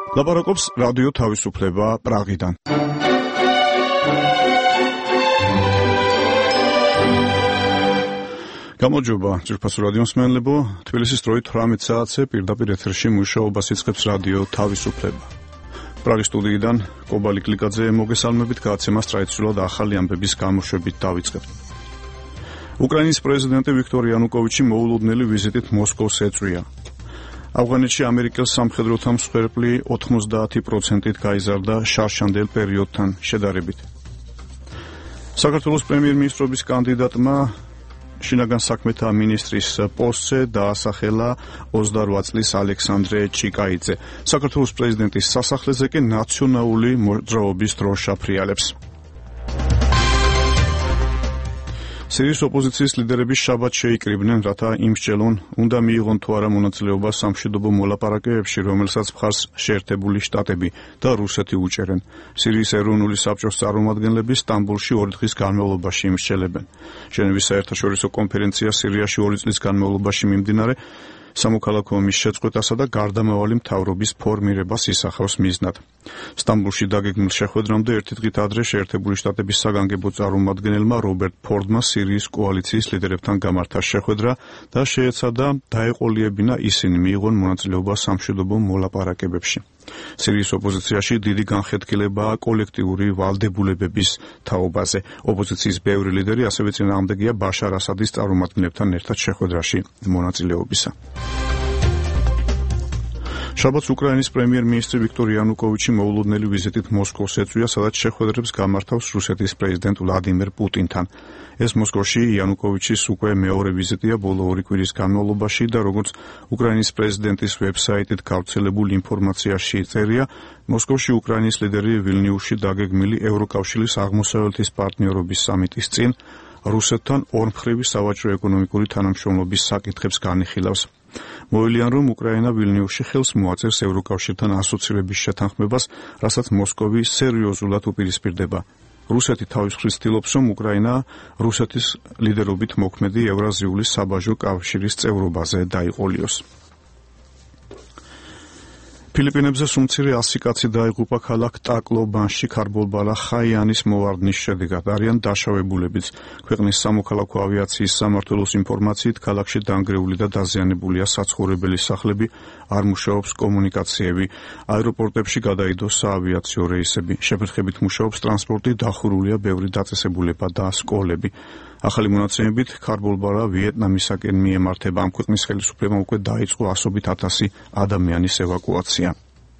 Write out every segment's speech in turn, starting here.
ლაპარაკობს რადიო თავისუფლება პრაღიდან. გამარჯობა, ძვირფასო რადიო მსმენელებო, თბილისის დროით 18 საათზე პირდაპირ ეთერში მუშაობას იწყებს რადიო თავისუფლება. პრაღის სტუდიიდან კობალი კლიკაძე მოგესალმებით, გადაცემას ტრადიციულად ახალი ამბების გამოშვებით დავიწყებთ. უკრაინის პრეზიდენტი ვიქტორ იანუკოვიჩი მოულოდნელი ვიზიტით მოსკოვს ეწვია. ავღანეთში ამერიკელ სამხედროთა მსხვერპლი 90%-ით გაიზარდა შარშანდელ პერიოდთან შედარებით. საქართველოს პრემიერ-მინისტრობის კანდიდატმა შინაგან საქმეთა მინისტრის პოსტზე დაასახელა 28 წლის ალექსანდრე ჭიკაიძე. საქართველოს პრეზიდენტის სასახლეზე კი ნაციონალური მოძრაობის დროშა ფრიალებს. სირიის ოპოზიციის ლიდერები შაბათს შეიკრიბნენ, რათა იმსჯელონ, უნდა მიიღონ თუ არა მონაწილეობა სამშვიდობო მოლაპარაკებებში, რომელსაც მხარს შეერთებული შტატები და რუსეთი უჭერენ. სირიის ეროვნული საბჭოს წარმომადგენლები სტამბოლში 2 დღის განმავლობაში იმსჯელებენ. ჟენევის საერთაშორისო კონფერენცია სირიაში 2 წლის განმავლობაში მიმდინარე სამოქალაქო ომის შეწყვეტასა და გარდამავალი მთავრობის ფორმირებას ისახავს მიზნად. სტამბოლში დაგეგმილ შეხვედრამდე ერთი დღით ადრე შეერთებული შტატების საგანგებო წარმომადგენელმა რობერტ ფორდმა სირიის კოალიციის ლიდერებთან გამართა შეხვედრა და შეეცადა დაეყოლიებინა ისინი მიიღონ მონაწილეობა სამშვიდობო მოლაპარაკებებში. სირიის ოპოზიციაში დიდი განხეთქილებაა კოლექტიური ვალდებულებების თაობაზე. ოპოზიციის ბევრი ლიდერი ასევე წინააღმდეგია ბაშარ ასადის წარმომადგენლებთან ერთად შეხვედრაში მონაწილეობისა. შაბათს უკრაინის პრემიერ-მინისტრი ვიქტორ იანუკოვიჩი მოულოდნელი ვიზიტით მოსკოვს ეწვია, სადაც შეხვედრებს გამართავს რუსეთის პრეზიდენტ ვლადიმერ პუტინთან. ეს მოსკოვში იანუკოვიჩის უკვე მეორე ვიზიტია ბოლო 2 კვირის განმავლობაში და როგორც უკრაინის პრეზიდენტის ვებსაიტით გავრცელებულ ინფორმაციაში წერია, მოსკოვში უკრაინის ლიდერი ვილნიუსში დაგეგმილი ევროკავშირის აღმოსავლეთის პარტნიორობის სამიტის წინ რუსეთთან ორმხრივი სავაჭრო-ეკონომიკური თანამშრომლობის საკითხებს განიხილავს. მოელიან, რომ უკრაინა ვილნიუსში ხელს მოაწერს ევროკავშირთან ასოცირების შეთანხმებას, რასაც მოსკოვი სერიოზულად უპირისპირდება. რუსეთი თავის მხრივ ცდილობს, რომ უკრაინა რუსეთის ლიდერობით მოქმედი ევრაზიული საბაჟო კავშირის წევრობაზე დაიყოლიოს. ფილიპინებზე სუმცირე 100 კაცი დაიღუპა ქალაქ ტაკლობანში ქარბოლბალა ხაიანის მოვარდნის შედეგად. არიან დაშავებულებიც. ქვეყნის სამოქალაქო ავიაციის სამმართველოს ინფორმაციით, ქალაქში დანგრეული და დაზიანებულია საცხოვრებელი სახლები, არ მუშაობს კომუნიკაციები. აეროპორტებში გადაიდო საავიაციო რეისები. შეფერხებით მუშაობს ტრანსპორტი, დახურულია ბევრი დაწესებულება და სკოლები. ახალი მონაცემებით, ქარბოლბალა ვიეტნამისაკენ მიემართება. ამ ქვეყნის ხელისუფლებამ უკვე დაიწყო 100,000 ადამიანის ევაკუაცია.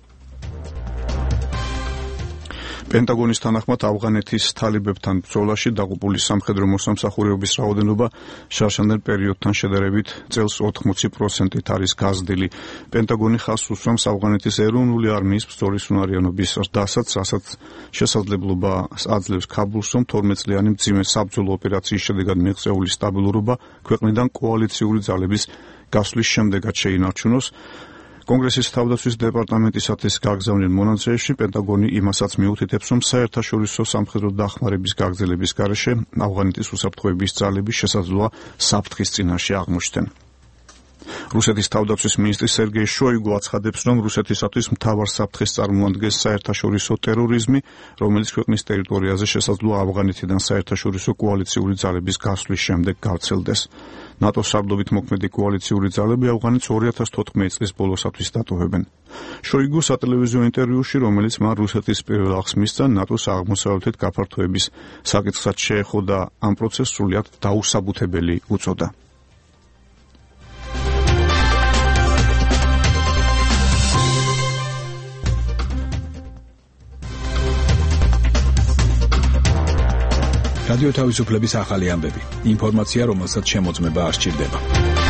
პენტაგონის თანახმად ავღანეთის თალიბებთან ბრძოლაში დაღუპული სამხედრო მოსამსახურეობის რაოდენობა შარშანდელ პერიოდთან შედარებით წელს 80%-ით არის გაზრდილი. პენტაგონი ხაზს უსვამს ავღანეთის ეროვნული არმიის ბრძოლის უნარიანობის ზრდასაც, რასაც შესაძლებლობა აძლევს ქაბულს, რომ 12 წლიანი მძიმე საბრძოლო ოპერაციის შედეგად მიღწეული სტაბილურობა ქვეყნიდან კოალიციური ძალების გასვლის შემდეგაც შეინარჩუნოს. კონგრესის თავდაცვის დეპარტამენტისათვის გაგზავნილ მონაცემებში პენტაგონი იმასაც მიუთითებს, რომ საერთაშორისო სამხედრო დახმარების გაგრძელების გარეშე ავღანეთის უსაფრთხოების ძალები შესაძლოა საფრთხის წინაშე აღმოჩნდნენ. რუსეთის თავდაცვის მინისტრი სერგეი შოიგუ აცხადებს, რომ რუსეთისათვის მთავარ საფრთხეს წარმოადგენს საერთაშორისო ტერორიზმი, რომელიც ქვეყნის ტერიტორიაზე შესაძლოა ავღანეთიდან საერთაშორისო კოალიციური ძალების გასვლის შემდეგ გავრცელდეს. ნატოს სარდლობით მოქმედი კოალიციური ძალები ავღანეთს 2014 წლის ბოლოსათვის დატოვებენ. შოიგუ სატელევიზიო ინტერვიუში, რომელიც მან რუსეთის პირველ აღს მისცა, ნატოს აღმოსავლეთით გაფართოების საკითხსაც შეეხო და ამ პროცესს სრულიად დაუსაბუთებელი უწოდა. რადიო თავისუფლების ახალი ამბები. ინფორმაცია, რომელსაც შემოწმება არ სჭირდება.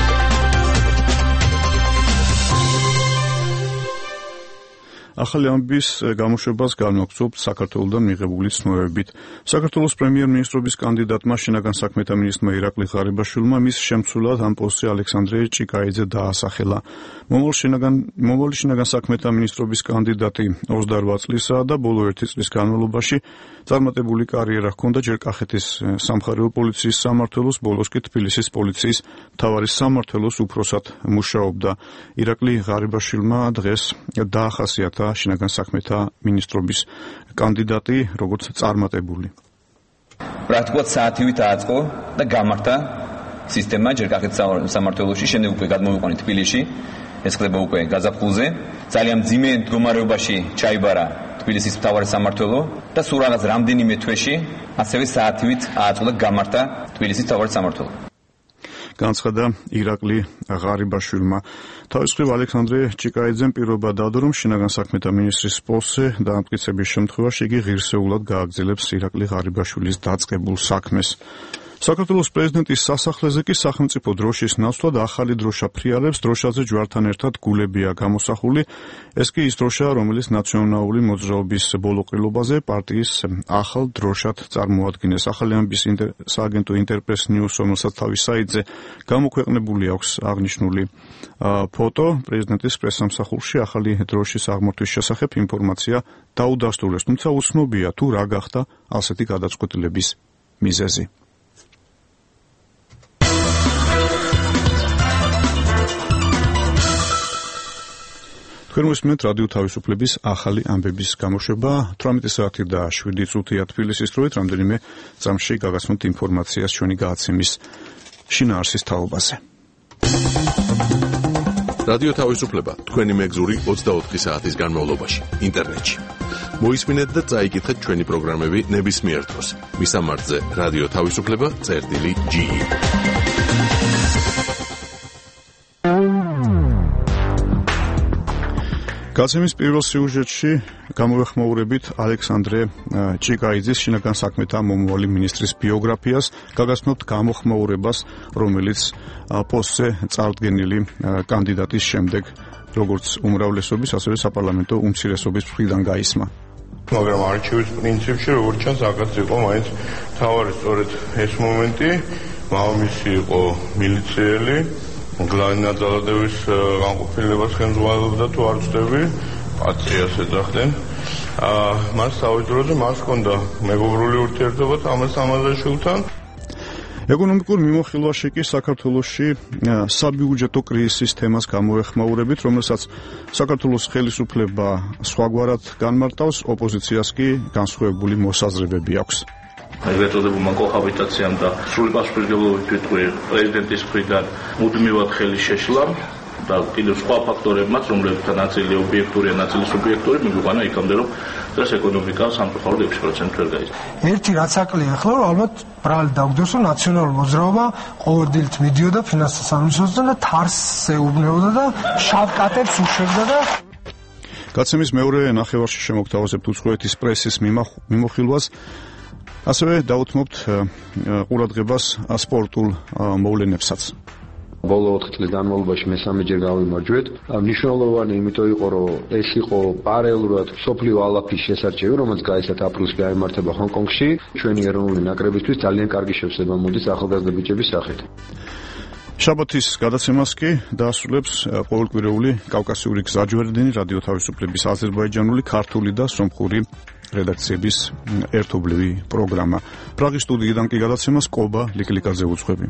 ახალი ამბის გამოშვებას განვაგრძობთ საქართველოსთან მიღებული ცნობებით. საქართველოს პრემიერ-მინისტრობის კანდიდატმა შინაგან საქმეთა მინისტრმა ირაკლი ღარიბაშვილმა მის შემცვლელად ამ პოსტზე ალექსანდრე ჭიკაიძე დაასახელა. მომავალი შინაგან საქმეთა მინისტრობის კანდიდატი 28 წლისაა და ბოლო 1 წლის განმავლობაში წარმატებული კარიერა ჰქონდა ჯერ კახეთის სამხარეო პოლიციის სამმართველოს, ბოლოს კი თბილისის პოლიციის მთავარი სამმართველოს უფროსად მუშაობდა. ირაკლი ღარიბაშვილმა დღეს დაახასიათა შინაგან საქმეთა მინისტრობის კანდიდატი, როგორც წარმატებული. პრაქტიკულად საათივით დააწყო და გამართა სისტემა ჯერ კახეთის სამმართველოში, შემდეგ უკვე გადმოვიყვანეთ თბილისში. ეს ხდება უკვე გაზაფხულზე. ძალიან მძიმე მდგომარეობაში ჩაიბარა თბილისის მთავარი სამმართველო და სულ რაღაც რამდენიმე თვეში ასევე საათივით აწყო და გამართა თბილისის მთავარი სამმართველო. განცხადა ირაკლი ღარიბაშვილმა. თავის მხრივ ალექსანდრე ჭიკაიძემ პირობა დადო, რომ შინაგან საქმეთა მინისტრის პოსტზე დაამტკიცების შემთხვევაში იგი ღირსეულად გააგრძელებს ირაკლი ღარიბაშვილის დაწყებულ საქმეს. საქართველოს პრეზიდენტის სასახლეზე კი სახელმწიფო დროშის ნაცვლად ახალი დროშა ფრიალებს, დროშაზე ჯვართან ერთად გულებია გამოსახული. ეს კი ის დროშა, რომელიც ნაციონალური მოძრაობის ბოლოყრილობაზე პარტიის ახალ დროშად წარმოადგინეს. ახალი ამბის სააგენტო ინტერპრეს ნიუს, რომელსაც თავის საიტზე გამოქვეყნებული აქვს აღნიშნული ფოტო, პრეზიდენტის პრესსამსახურში ახალი დროშის აღმართვის შესახებ ინფორმაცია დაუდასტურეს, თუმცა უცნობია თუ რა გახდა ასეთი გადაწყვეტილების მიზეზი. თქვენ მოსმენთ რადიო თავისუფლების ახალი ამბების გამოშვება 18 საათი და 7 წუთია თბილისის დროით. რამდენიმე წამში გაგაცნობთ ინფორმაციას ჩვენი გადაცემის შინაარსის თაობაზე. რადიო თავისუფლება თქვენი მეგზური 24 საათის განმავლობაში ინტერნეტში. მოისმინეთ და წაიკითხეთ ჩვენი პროგრამები ნებისმიერ დროს. მისამართზე რადიო თავისუფლება.ge. გაცემის პირველ სიუჟეტში გამოვეხმაურებით ალექსანდრე ჭიკაიძის შინაგან საქმეთა მომავალი მინისტრის ბიოგრაფიას, გაგაცნობთ გამოხმაურებას, რომელიც პოსტზე წარდგენილი კანდიდატის შემდეგ როგორც უმრავლესობის, ასევე საპარლამენტო უმცირესობის მხრიდან გაისმა. მაგრამ არჩევის პრინციპში, როგორც ჩანს, აქაც იყო მაინც თავარი სწორედ ეს მომენტი, მამამისი იყო მილიციელი, გლანი ნაწილაკების განყოფილებას ხელმძღვანელობდა თუ არ ვწდები, პაციას ეძახდნენ. მას თავისუფლად მას ჰქონდა მეგობრული ურთიერთობა თამარ სამაზაშვილთან. ეკონომიკურ მიმოხილვაში კი საქართველოში საბიუჯეტო კრიზისის თემას გამოეხმაურებით, რომელსაც საქართველოს ხელისუფლება სხვაგვარად განმარტავს, ოპოზიციას კი განსხვავებული მოსაზრებები აქვს. ეგრეთ წოდებულმა კოჰაბიტაციამ და სრული პასუხისმგებლობით ვიტყვი პრეზიდენტის მხრიდან მუდმივად ხელი შეშლა და კიდევ სხვა ფაქტორებმაც, რომლებთან ნაწილი ობიექტურია, ნაწილი სუბიექტური, მიგვიყვანა იქამდე, რომ დღეს ეკონომიკა სამწუხაროდ 6% ვერ გაიზარდა. ერთი რაც აკლია ახლა, რომ ალბათ ბრალი დაგვდოს, რომ ნაციონალური მოძრაობა ყოველდღიურად მიდიოდა ფინანსთა სამინისტროსთან და თარს ეუბნებოდა და შავ კატებს უშვებდა და გაცემის მეორე ნახევარში შემოგთავაზებთ უცხოეთის პრესის მიმოხილვას. ასევე დავუთმობთ ყურადღებას სპორტულ მოვლენებსაც. ბოლო 4 წლის განმავლობაში მესამეჯერ გავიმარჯვეთ. მნიშვნელოვანი იმიტომ იყო, რომ ეს იყო პარალელურად სოფლიო ალაფის შესარჩევი, რომელიც გაიცათ აპრილში გაიმართება ჰონკონგში. ჩვენი ეროვნული ნაკრებისთვის ძალიან კარგი შევსება მოდის ახალგაზრდა ბიჭების სახით. შაბათის გადაცემას კი დაასრულებს ყოველკვირეული კავკასიური გზაჯვარედინი რადიო თავისუფლების აზერბაიჯანული, ქართული და სომხური რედაქციების ერთობლივი პროგრამა. პრაღის სტუდიიდან კი გადაცემას კობა ლიკლიკაძე უძღვები.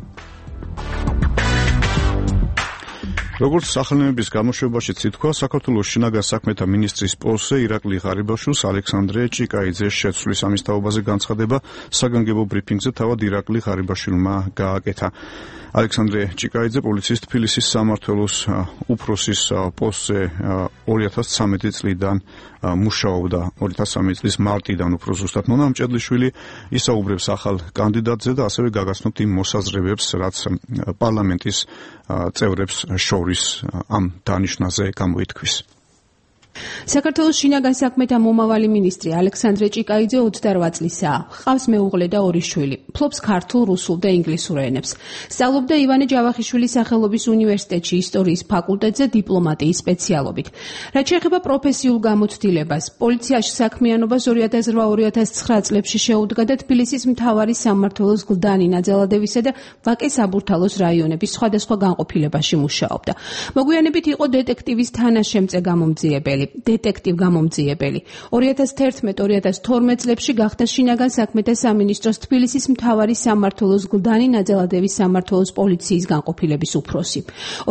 როგორც სახელმწიფოს გამოშვებაში ითქვა, საქართველოს შინაგან საქმეთა მინისტრის პოსტზე ირაკლი ღარიბაშვილს ალექსანდრე ჭიკაიძე შეცვლის. ამის თაობაზე განცხადება საგანგებო ბრიფინგზე თავად ირაკლი ღარიბაშვილმა გააკეთა. ალექსანდრე ჭიკაიძე პოლიციის თბილისის სამმართველოს უფროსის პოსტზე 2013 წლიდან მუშაობდა. 2013 წლის მარტიდან უფრო ზუსტად. ნონა მჭედლიშვილი ისაუბრებს ახალ კანდიდატზე და ასევე გაგაცნობთ იმ მოსაზრებებს, რაც პარლამენტის წევრებს შორის ამ დანიშვნაზე გამოითქვის. საქართველოს შინაგან საქმეთა მომავალი მინისტრი ალექსანდრე ჭიკაიძე 28 წლისაა. ჰყავს მეუღლე და 2 შვილი. ფლობს ქართულ, რუსულ და ინგლისურ ენებს. სწავლობდა ივანე ჯავახიშვილის სახელობის უნივერსიტეტში ისტორიის ფაკულტეტზე დიპლომატიის სპეციალობით. რაც შეეხება პროფესიულ გამოცდილებას, პოლიციაში საქმიანობას 2008-2009 წლებში შეუდგა და თბილისის მთავარი სამმართველოს გლდანი ნაძალადევისა და ვაკე საბურთალოს რაიონების სხვადასხვა განყოფილებაში მუშაობდა. მოგვიანებით იყო დეტექტივის თანაშემწე გამომძიებელი. დეტექტივ გამომძიებელი. 2011-2012 წლებში გახდა შინაგან საქმეთა სამინისტროს თბილისის მთავარი სამმართველოს გლდანი ნაძალადევის სამმართველოს პოლიციის განყოფილების უფროსი.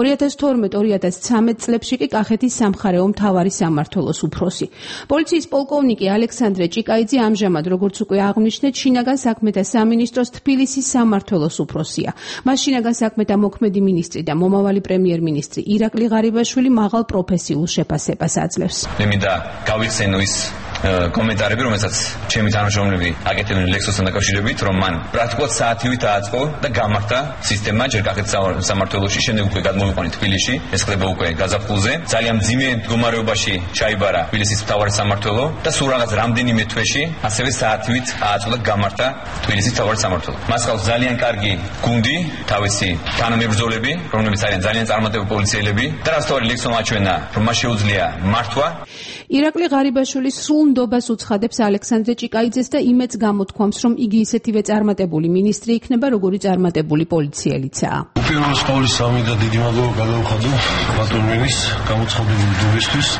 2012-2013 წლებში კი კახეთის სამხარეო მთავარი სამმართველოს უფროსი. პოლიციის პოლკოვნიკი ალექსანდრე ჭიკაიძე ამჟამად, როგორც უკვე აღვნიშნეთ, შინაგან საქმეთა სამინისტროს თბილისის სამმართველოს უფროსია. მას შინაგან საქმეთა მოქმედი მინისტრი და მომავალი პრემიერ-მინისტრი ირაკლი ღარიბაშვილი მაღალ პროფესიულ შეფასებას აძლევს. მე მინდა გავიხსენო ის კომენტარები, რომელსაც ჩემი თანამშრომლები აკეთებდნენ ლექსოსთან დაკავშირებით, რომ მან პრაქტიკულად საათივით დააწყო და გამართა სისტემა ჯერ კახეთის სამმართველოში, შემდეგ უკვე გადმოვიყვანეთ თბილისში. ეს ხდება უკვე გაზაფხულზე. ძალიან მძიმე მდგომარეობაში ჩაიბარა თბილისის მთავარი სამმართველო და სულ რაღაც რამდენიმე თვეში ასევე საათივით ააწყო და გამართა თბილისის მთავარი სამმართველო. მას ყავს ძალიან კარგი გუნდი, თავისი თანამებრძოლები, რომლებიც არიან ძალიან წარმატებული პოლიციელები და რასთავარი ლექსო მაჩვენა, რომ მას შეუძლია მართვა. ირაკლი ღარიბაშვილი სრულ ნდობას უცხადებს ალექსანდრე ჭიკაიძეს და იმედს გამოთქვამს, რომ იგი ისეთივე წარმატებული მინისტრი იქნება, როგორი წარმატებული პოლიციელიცაა. უპირველეს ყოვლისა მინდა დიდი მადლობა გადავხადო ბატონენის გამოცხადებული ნდობისთვის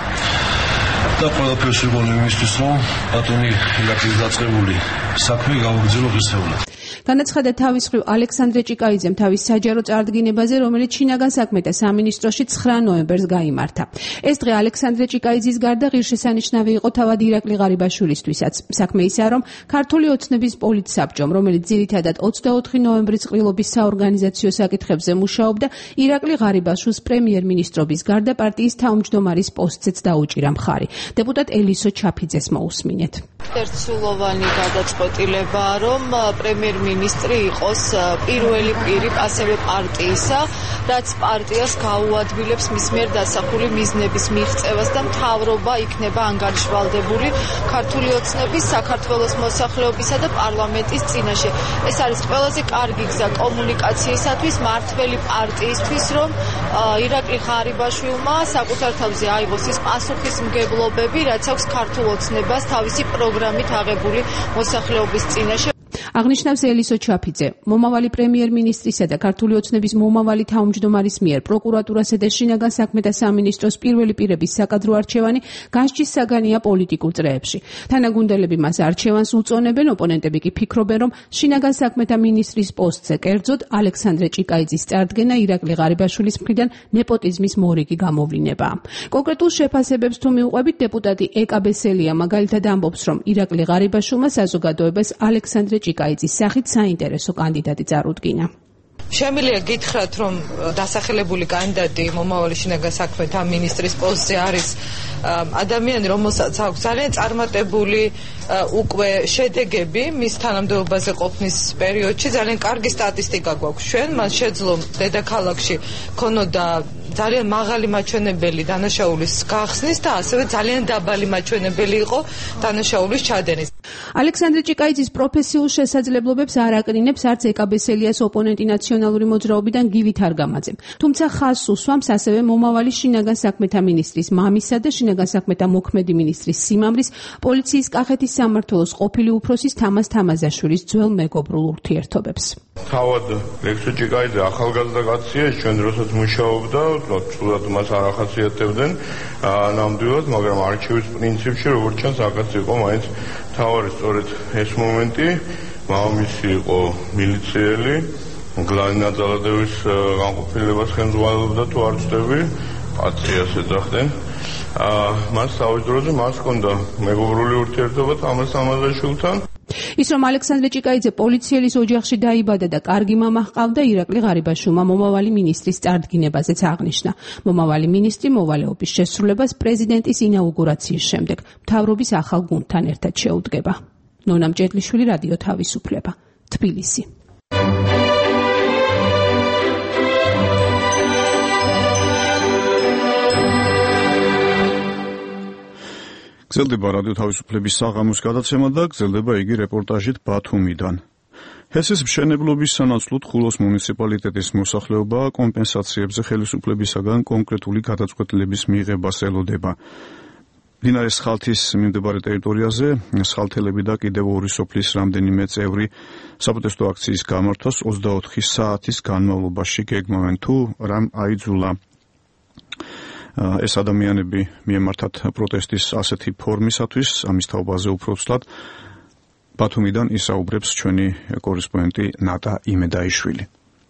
და ყველაფერს ვიგონებ იმისთვის, რომ ბატონი ირაკლის დაწყებული საქმე გავაგრძელო ღირსეულად. განაცხადა თავის მხრივ ალექსანდრე ჭიკაიძემ თავის საჯარო წარდგინებაზე, რომელიც შინაგან საქმეთა სამინისტროში 9 ნოემბერს გაიმართა. ეს დღე ალექსანდრე ჭიკაიძის გარდა ღირსშესანიშნავი იყო თავად ირაკლი ღარიბაშვილისთვისაც. საქმე ისაა, რომ ქართული ოცნების პოლიტსაბჭომ, რომელიც ძირითადად 24 ნოემბრის ყრილობის საორგანიზაციო საკითხებზე მუშაობდა, ირაკლი ღარიბაშვილს პრემიერ-მინისტრობის გარდა პარტიის თავმჯდომარის პოსტზეც დაუჭირა მხარი. დეპუტატ ელისო ჩაფიძეს მოусმინეთ. ერთსულოვანი გადაწყვეტილებაა, რომ პრემიერ-მინისტრი იყოს პირველი პირი ასევე პარტიისა, რაც პარტიას გაუადვილებს მის მიერ დასახული მიზნების მიღწევას და მთავრობა იქნება ანგარიშვალდებული ქართული ოცნების, საქართველოს მოსახლეობისა და პარლამენტის წინაშე. ეს არის ყველაზე კარგი გზა კომუნიკაციისათვის, მართველი პარტიისთვის, რომ ირაკლი ღარიბაშვილმა საკუთარ თავზე აიღოს ის პასუხისმგებლობები, რაც აქვს ქართულ ოცნებას თავისი პროგრამით აღებული მოსახლეობის წინაშე. აღნიშნავს ელისო ჩაფიძე. მომავალი პრემიერ-მინისტრისა და ქართული ოცნების მომავალი თავმჯდომარის მიერ პროკურატურასა და შინაგან საქმეთა სამინისტროს პირველი პირების საკადრო არჩევანი განსჯის საგანია პოლიტიკურ წრეებში. თანაგუნდელები მას არჩევანს უწონებენ, ოპონენტები კი ფიქრობენ, რომ შინაგან საქმეთა მინისტრის პოსტზე კერძოდ ალექსანდრე ჭიკაიძის წარდგენა ირაკლი ღარიბაშვილის მხრიდან ნეპოტიზმის მორიგი გამოვლინებაა. კონკრეტულ შეფასებებს თუ მიუყვებით, დეპუტატი ეკა ბესელია მაგალითად ამბობს, რომ ირაკლი ღარიბაშვილმა საზოგადოებას ალექსანდრე ჭიკაიძის სახით საინტერესო კანდიდატი წარუდგინა. შემიძლია გითხრათ, რომ დასახელებული კანდიდატი მომავალი შინაგან საქმეთა მინისტრის პოსტზე არის ადამიანი, რომელსაც აქვს ძალიან წარმატებული უკვე შედეგები მის თანამდებობაზე ყოფნის პერიოდში. ძალიან კარგი სტატისტიკა გვაქვს ჩვენ. მას შეძლო დედაქალაქში ქონოდა ძალიან მაღალი მაჩვენებელი დანაშაულის გახსნის და ასევე ძალიან დაბალი მაჩვენებელი იყო დანაშაულის ჩადენის. ალექსანდრე ჭიკაიძის პროფესიულ შესაძლებლობებს არ აკრინებს არც ეკა ბესელიას ოპონენტი ნაციონალური მოძრაობიდან გივი თარგამაძე. თუმცა ხაზს უსვამს ასევე მომავალი შინაგან საქმეთა მინისტრის მამისა და შინაგან საქმეთა მოქმედი მინისტრის სიმამრის, პოლიციის კახეთის სამმართველოს ყოფილი უფროსის თამაზ თამაზაშვილის ძველ მეგობრულ ურთიერთობებს. თავად ლექსო ჭიკაიძე ახალგაზრდა კაცია, ჩვენ დროსაც მუშაობდა, ცუდად მას არ ახასიათებდნენ ნამდვილად, მაგრამ არჩევის პრინციპში როგორც ჩანს აქაც იყო მაინც თავარი სწორედ ეს მომენტი. მამამისი იყო მილიციელი, გლანი ნაძალადევის განყოფილებას ხელმძღვანელობდა თუ არ ვწდები, პაციას ეძახდნენ. მას თავის დროზე მას ჰქონდა მეგობრული ურთიერთობა თამაზ თამაზაშვილთან. ის რომ ალექსანდრე ჭიკაიძე პოლიციელის ოჯახში დაიბადა და კარგი მამა ჰყავდა, ირაკლი ღარიბაშვილმა მომავალი მინისტრის წარდგინებაზეც აღნიშნა. მომავალი მინისტრი მოვალეობის შესრულებას პრეზიდენტის ინაუგურაციის შემდეგ მთავრობის ახალ გუნდთან ერთად შეუდგება. ნონა მჭედლიშვილი, რადიო თავისუფლება, თბილისი. გრძელდება რადიო თავისუფლების საღამოს გადაცემა და გრძელდება იგი რეპორტაჟით ბათუმიდან. ჰესის მშენებლობის სანაცვლოდ ხულოს მუნიციპალიტეტის მოსახლეობა კომპენსაციებზე ხელისუფლებისაგან კონკრეტული გადაწყვეტილების მიღებას ელოდება. მდინარე სხალთის მიმდებარე ტერიტორიაზე სხალთელები და კიდევ ორი სოფლის რამდენიმე წევრი საპროტესტო აქციის გამართვას 24 საათის განმავლობაში გეგმავენ თუ რამ აიძულა. ეს ადამიანები მიემართათ პროტესტის ასეთი ფორმისათვის, ამის თაობაზე უფრო ვცლად ბათუმიდან ისაუბრებს ჩვენი კორესპონდენტი ნატა იმედაიშვილი.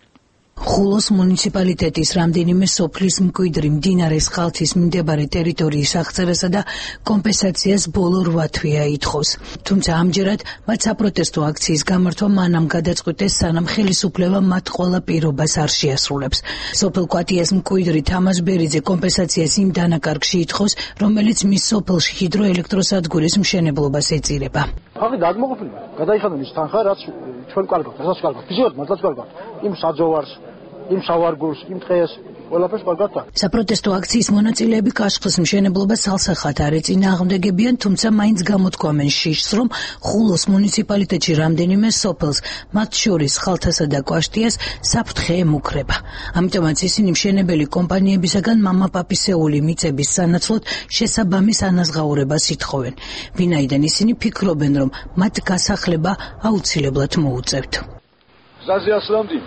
ხულოს მუნიციპალიტეტის რამდენიმე სოფლის მკვიდრი მდინარის ხალთის მიმდებარე ტერიტორიის აღწერასა და კომპენსაციას ბოლო 8 თვეა ითხოვს. თუმცა ამჯერად მათ საპროტესტო აქციის გამართვა მანამ გადაწყვიტეს, სანამ ხელისუფლება მათ ყველა პირობას არ შეასრულებს. სოფელ კვატიას მკვიდრი თამაზ ბერიძე კომპენსაციას იმ დანაკარგში ითხოვს, რომელიც მის სოფელში ჰიდროელექტროსადგურის მშენებლობას ეწირება. ხალხი დაგმოყოფილია, გადაიხადა მის თანხა, რაც ჩვენ კარგავთ, რასაც კარგავთ. ფიზიკურად მართლაც კარგავთ. იმ საძოვარს, იმ სავარგულს, იმ ტყეს, ყველაფერს კარგავთ. საპროტესტო აქციის მონაწილეები კაშხლის მშენებლობას ალსახად არ ეწინააღმდეგებიან, თუმცა მაინც გამოთქვამენ შიშს, რომ ხულოს მუნიციპალიტეტში რამდენიმე სოფელს, მათ შორის ხალთასა და კვაშტიას, საფრთხე ემუქრება. ამიტომაც ისინი მშენებელი კომპანიებისაგან მამაპაპისეული მიწების სანაცვლოდ შესაბამის ანაზღაურებას ითხოვენ. ვინაიდან ისინი ფიქრობენ, რომ მათ გასახლება აუცილებლად მოუწევთ. გზაზე ასლამდი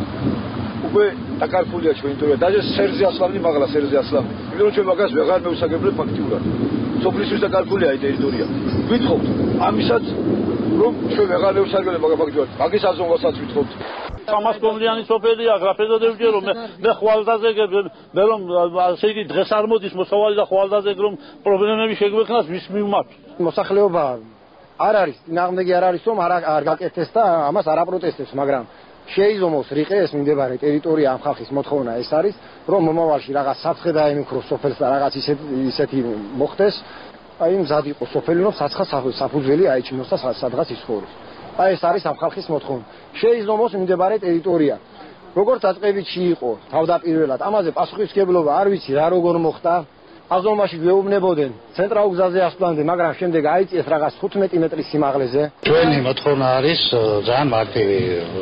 უკვე დაკარგულია ჩვენი ტერიტორია. დაჟე სერზე ასლამდი, მაგრამ სერზე ასლამდი. იმიტომ რომ ჩვენ მაგას ვეღარ მევსაგებლებთ ფაქტიურად. სოფლისთვის დაკარგულია აი ტერიტორია. ვითხოვთ ამისაც რომ ჩვენ ვეღარ მევსაგებლებთ მაგას ფაქტიურად. მაგის აზომვასაც ვითხოვთ. 300 კომლიანი სოფელია, გრაფეზოდევჯერ რომ მე ხვალდაზე მე რომ ასე იგი დღეს არ მოდის მოსავალი და ხვალდაზე რომ პრობლემები შეგვექნას ვის მიმართ. მოსახლეობა არ არის, წინააღმდეგი არ არის, რომ არ გაკეთდეს და ამას არ აპროტესტებს, მაგრამ შეიზომოს რიყე ეს მიმდებარე ტერიტორია ამ ხალხის მოთხოვნა ეს არის, რომ მომავალში რაღაც საცხე დაემიქროს სოფელს და რაღაც ისეთი მოხდეს, აი მზად იყოს სოფელი, რომ საცხა საფუძველი აიჩინოს და სადღაც ისხოროს. აი ეს არის ამ ხალხის მოთხოვნა. შეიზომოს მიმდებარე ტერიტორია. როგორც დაწყებითში იყო თავდაპირველად, ამაზე პასუხისმგებლობა არ ვიცი რა როგორ მოხდა. აზომაში გვეუბნებოდნენ ცენტრალურ გზაზე ასვლამდე, მაგრამ შემდეგ აიწიეს რაღაც 15 მეტრის სიმაღლეზე. ჩვენი მოთხოვნა არის ძალიან მარტივი,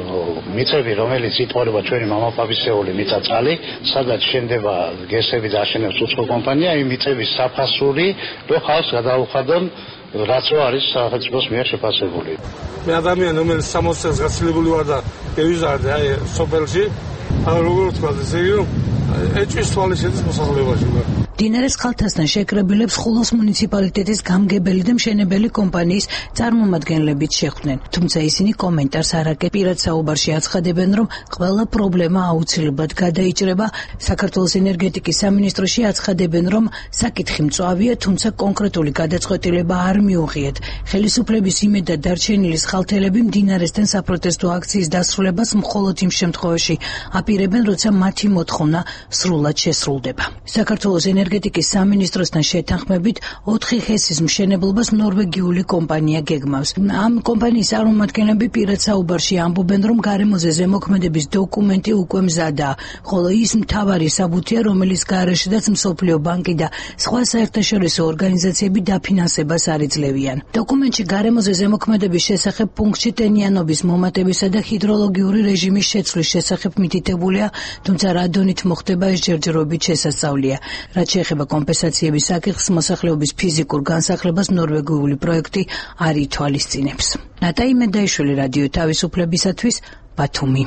მიწები, რომელიც იტყორება ჩვენი მამაპაპისეული მიწა-წყალი, სადაც შენდება გესები და აშენებს უცხო კომპანია, იმ მიწების საფასური, რომ ხალხს გადაუხადონ, რაც არის სახელმწიფოს მიერ შეფასებული. მე ადამიანი, რომელიც 60 წელს გაცილებული ვარ და მევიზარდე აი სოფელში, როგორ თქვა ესე იგი რომ ეჭვის თვალის შედის მოსახლეობაში. მდინარეს ხალთასთან შეკრებილებს ხულოს მუნიციპალიტეტის გამგებელი და მშენებელი კომპანიის წარმომადგენლებიც შეხვდნენ. თუმცა ისინი კომენტარს არ აკეთებენ. პირად საუბარში აცხადებენ, რომ ყველა პრობლემა აუცილებლად გადაიჭრება. საქართველოს ენერგეტიკის სამინისტროში აცხადებენ, რომ საკითხი მწვავეა, თუმცა კონკრეტული გადაწყვეტილება არ მიუღიათ. ხელისუფლების იმედად დარჩენილი ხალთელები მდინარესთან საპროტესტო აქციის დასრულებას მხოლოდ იმ შემთხვევაში აპირებენ, როცა მათი მოთხოვნა სრულად შესრულდება. საქართველოს ენერგეტიკის სამინისტროსთან შეთანხმებით 4 ხესის მშენებლობას ნორვეგიული კომპანია გეგმავს. ამ კომპანიის წარმომადგენლები პირად საუბარში ამბობენ, რომ გარემოზე ზემოქმედების დოკუმენტი უკვე მზადაა, ხოლო ის მთავარი საბუთია, რომელიც გარეშედაც მსოფლიო ბანკი და სხვა საერთაშორისო ორგანიზაციები დაფინანსებას არ იძლევიან. დოკუმენტში გარემოზე ზემოქმედების შესახებ პუნქტში ტენიანობის მომატებისა და ჰიდროლოგიური რეჟიმის შეცვლის შესახებ მითითებულია, თუმცა რა დონით მოხდება ეს ჯერჯერობით შესასწავლია. რაც შეეხება კომპენსაციების საკითხს, მოსახლეობის ფიზიკურ განსახლებას ნორვეგიული პროექტი არ ითვალისწინებს. ნატა იმედაიშვილი, რადიო თავისუფლებისათვის, ბათუმი.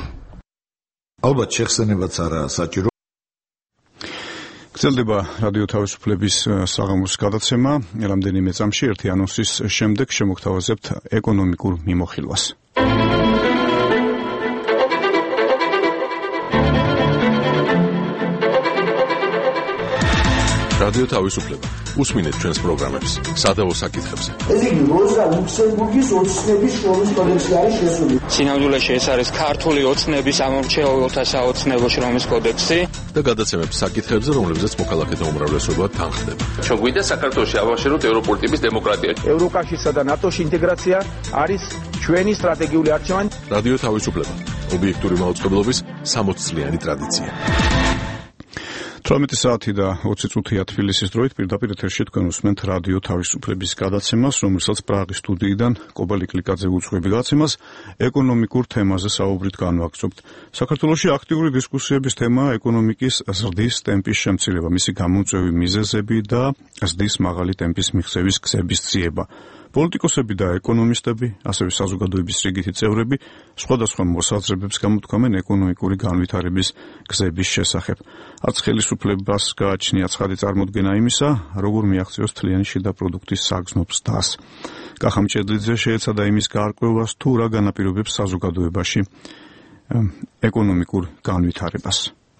ალბათ შეხსენებაც არაა საჭირო. გრძელდება რადიო თავისუფლების საღამოს გადაცემა. რამდენიმე წამში ერთი ანონსის შემდეგ შემოგთავაზებთ ეკონომიკურ მიმოხილვას. რადიო თავისუფლება. უსმინეთ ჩვენს პროგრამებს სადავო საკითხებზე. ეს იგი როზა ლუქსემბურგის ოცნების შრომის კოდექსი არის შესული. სინამდვილეში ეს არის ქართული ოცნების ამორჩეულთა საოცნებო შრომის კოდექსი და გადაცემებს საკითხებზე, რომლებზეც მოქალაქეთა უმრავლესობა თანხდება. ჩვენ გვინდა საქართველოში ავაშენოთ ევროპული ტიპის დემოკრატია. ევროკავშირსა და ნატოში ინტეგრაცია არის ჩვენი სტრატეგიული არჩევანი. რადიო თავისუფლება. ობიექტური მაუწყებლობის 60 წლიანი ტრადიცია. 18 საათი და 20 წუთია თბილისის დროით პირდაპირ ეთერში თქვენ უსმენთ რადიო თავისუფლების გადაცემას, რომელსაც პრაღის სტუდიიდან კობალი კლიკაძე უძღვები გადაცემას ეკონომიკურ თემაზე საუბრით განვაგრძობთ. საქართველოში აქტიური დისკუსიების თემაა ეკონომიკის ზრდის ტემპის შემცირება, მისი გამომწვევი მიზეზები და ზრდის მაღალი ტემპის მიღწევის გზების ძიება. პოლიტიკოსები და ეკონომისტები, ასევე საზოგადოების რიგითი წევრები სხვადასხვა მოსაზრებებს გამოთქვამენ ეკონომიკური განვითარების გზების შესახებ. არც ხელისუფლებას გააჩნია ცხადი წარმოდგენა იმისა, როგორ მიაღწიოს თლიანი შიდა პროდუქტის საგზნობს დას. კახა მჭედლიძე შეეცადა იმის გაარკვევას, თუ რა განაპირობებს საზოგადოებაში ეკონომიკურ განვითარებას.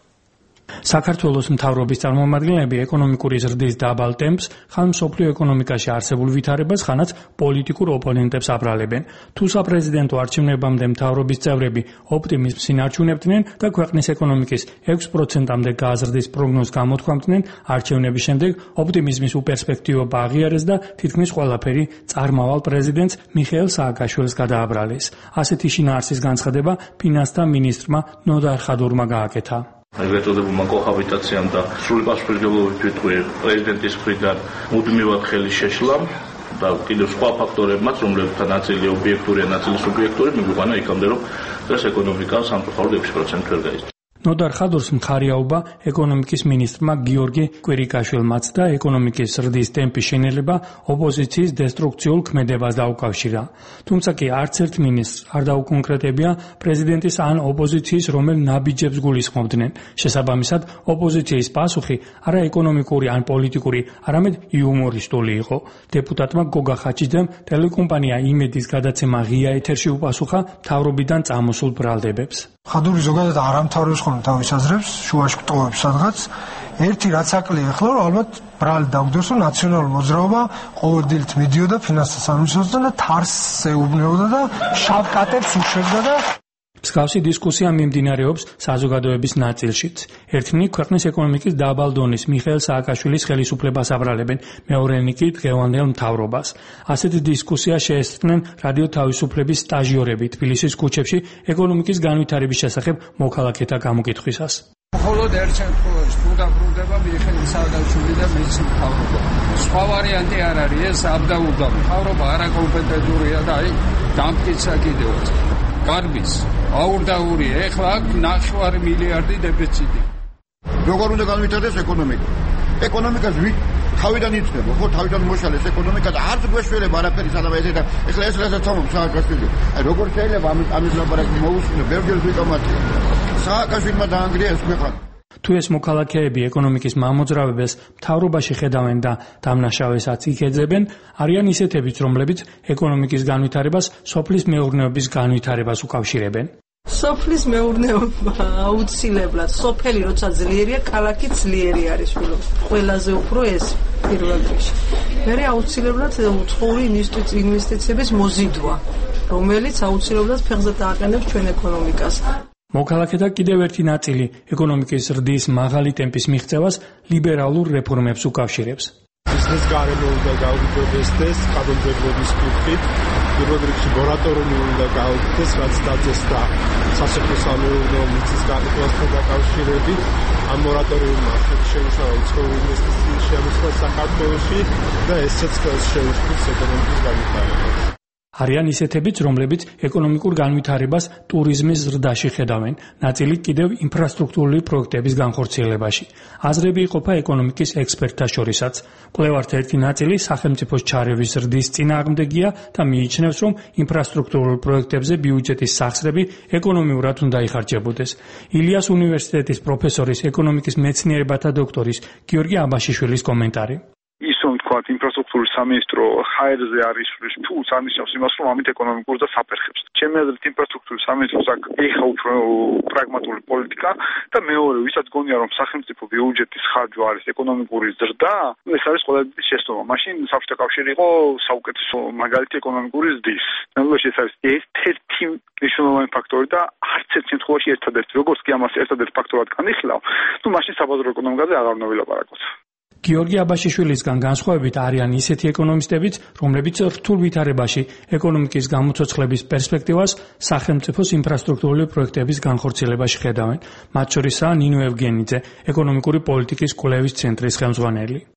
საქართველოს მთავრობის წარმომადგენლები ეკონომიკური ზრდის დაბალ ტემპს ხან მსოფლიო ეკონომიკაში არსებულ ვითარებას, ხანაც პოლიტიკურ ოპონენტებს აბრალებენ. თუ საპრეზიდენტო არჩევნებამდე მთავრობის წევრები ოპტიმიზმს ინარჩუნებდნენ და ქვეყნის ეკონომიკის 6%-მდე გააზრდის პროგნოზს გამოთქვამდნენ, არჩევნების შემდეგ ოპტიმიზმის უპერსპექტივობა აღიარეს და თითქმის ყველაფერი წარმავალ პრეზიდენტს მიხეილ სააკაშვილს გადააბრალეს. ასეთი შინაარსის განცხადება ფინანსთა მინისტრმა ნოდარ ხადურმა გააკეთა. ეგრეთ წოდებულმა კოჰაბიტაციამ და სრული პასუხისმგებლობით ვიტყვი პრეზიდენტის მხრიდან მუდმივად ხელის შეშლამ და კიდევ სხვა ფაქტორებმაც, რომლებთან ნაწილი ობიექტურია, ნაწილი სუბიექტური, მიგვიყვანა იქამდე, რომ დღეს ეკონომიკა სამწუხაროდ 6% ვერ გაიზრდა. ნოდარ ხადურს მხარიაუba ეკონომიკის მინისტრმა გიორგი კვირიკაშვილმაც და ეკონომიკის ზრდის ტემპის შენელება ოპოზიციის დესტრუქციულ ქმედებას დაუკავშირა. თუმცა კი არც ერთ მინისტრს არ დაუკონკრეტებია პრეზიდენტის ან ოპოზიციის რომელ ნაბიჯებს გულისხმობდნენ. შესაბამისად, ოპოზიციის პასუხი არა ეკონომიკური ან პოლიტიკური, არამედ იუმორისტული იყო. დეპუტატმა გოგა ხაჩიძემ ტელეკომპანია იმედის გადაცემა ღია ეთერში უპასუხა მთავრობიდან წამოსულ ბრალდებებს. ხადური ზოგადად არ ამთავრებს ხოლმე თავის აზრებს, შუაში გტოვებს სადღაც. ერთი რაც აკლია ახლა, რომ ალბათ ბრალი დაგვდოს, რომ ნაციონალური მოძრაობა ყოველდღიურად მიდიოდა ფინანსთა სამინისტროსთან და თარს ეუბნებოდა და შავ კატებს უშვებდა და მსგავსი დისკუსია მიმდინარეობს საზოგადოების ნაწილშიც. ერთნი ქვეყნის ეკონომიკის დაბალ დონის მიხეილ სააკაშვილის ხელისუფლებას აბრალებენ, მეორენი კი დღევანდელ მთავრობას. ასეთ დისკუსიას შეესწრნენ რადიო თავისუფლების სტაჟიორები თბილისის ქუჩებში ეკონომიკის განვითარების შესახებ მოქალაქეთა გამოკითხვისას. მხოლოდ ერთ შემთხვევაში თუ დაბრუნდება მიხეილ სააკაშვილი და მისი მთავრობა. სხვა ვარიანტი არ არის, ეს აბდაუბდა მთავრობა არაკომპეტენტურია და აი დამტკიცა კიდევაც. გარბის აურდაურია, ეხლა აქ 9 მილიარდი დეფიციტი. როგორ უნდა განვითარდეს ეკონომიკა? ეკონომიკას თავიდან იწყება, ხო, თავიდან მოშალეს ეკონომიკა და არც გვეშველება არაფერი სანამ და ეხლა ეს რასაც თამამ სააკაშვილი. აი როგორ შეიძლება ამის ლაბორატორი მოусმინო ბევრჯერ დიპლომატია. სააკაშვილმა დაანგრია ეს ქვეყანა. თუ ეს მოქალაქეები ეკონომიკის მამოძრავებას მთავრობაში ხედავენ და დამნაშავესაც იქეძებენ, არიან ისეთებიც, რომლებიც ეკონომიკის განვითარებას სოფლის მეურნეობის განვითარებას უკავშირებენ. სოფლის მეურნეობა აუცილებლად, სოფელი როცა ძლიერია, ქალაქი ძლიერი არის, ყველაზე უფრო ეს პირველ რიგში. მერე აუცილებლად უცხოური ინვესტიციების მოზიდვა, რომელიც აუცილებლად ფეხზე დააყენებს ჩვენ ეკონომიკას. მოქალაქეთა კიდევ ერთი ნაწილი ეკონომიკის ზრდის მაღალი ტემპის მიღწევას ლიბერალურ რეფორმებს უკავშირებს. ბიზნეს გარემო უნდა გაუგრძელდეს კანონმდებლობის კუთხით, პირველ რიგში მორატორიუმი უნდა გაუქმდეს, რაც დაძეს და სასოფლო-სამეურნეო მიწის განვითარებასთან დაკავშირებით. ამ მორატორიუმმა შეუშალა უცხოური ინვესტიციის შემოსვლა საქართველოში და ესეც შეუწყობს ეკონომიკის განვითარებას. არიან ისეთებიც, რომლებიც ეკონომიკურ განვითარებას ტურიზმის ზრდაში ხედავენ, ნაწილი კიდევ ინფრასტრუქტურული პროექტების განხორციელებაში. აზრები იყოფა ეკონომიკის ექსპერტთა შორისაც. მკვლევართა ერთი ნაწილი სახელმწიფოს ჩარევის ზრდის წინააღმდეგია და მიიჩნევს, რომ ინფრასტრუქტურულ პროექტებზე ბიუჯეტის სახსრები ეკონომიურად უნდა იხარჯებოდეს. ილიას უნივერსიტეტის პროფესორის ეკონომიკის მეცნიერებათა დოქტორის გიორგი აბაშიშვილის კომენტარი. ის რომ თქვა ინფრასტრუქტურის სამინისტრო ჰაერზე არის ფულს ამისავს იმას რომ ამით ეკონომიკურს და საფერხებს. ჩემი აზრით ინფრასტრუქტურის სამინისტროს აქ ეხა უფრო პრაგმატული პოლიტიკა და მეორე ვისაც გონია რომ სახელმწიფო ბიუჯეტის ხარჯვა არის ეკონომიკური ზრდა, ეს არის ყველაზე შეცდომა. მაშინ საბჭოთა კავშირი იყო საუკეთესო მაგალითი ეკონომიკური ზრდის. ნამდვილად ეს არის ერთ-ერთი მნიშვნელოვანი ფაქტორი და არც ერთ შემთხვევაში ერთადერთი, როგორც კი ამას ერთადერთ ფაქტორად განიხილავ, ну მაშინ საბაზრო ეკონომიკაზე აღარ უნდა ვილაპარაკოთ. გიორგი აბაშიშვილისგან განსხვავებით არიან ისეთი ეკონომისტებიც, რომლებიც რთულ ვითარებაში ეკონომიკის გამოცოცხლების პერსპექტივას სახელმწიფოს ინფრასტრუქტურული პროექტების განხორციელებაში ხედავენ. მათ შორისაა ნინო ევგენიძე, ეკონომიკური პოლიტიკის კვლევის ცენტრის ხელმძღვანელი.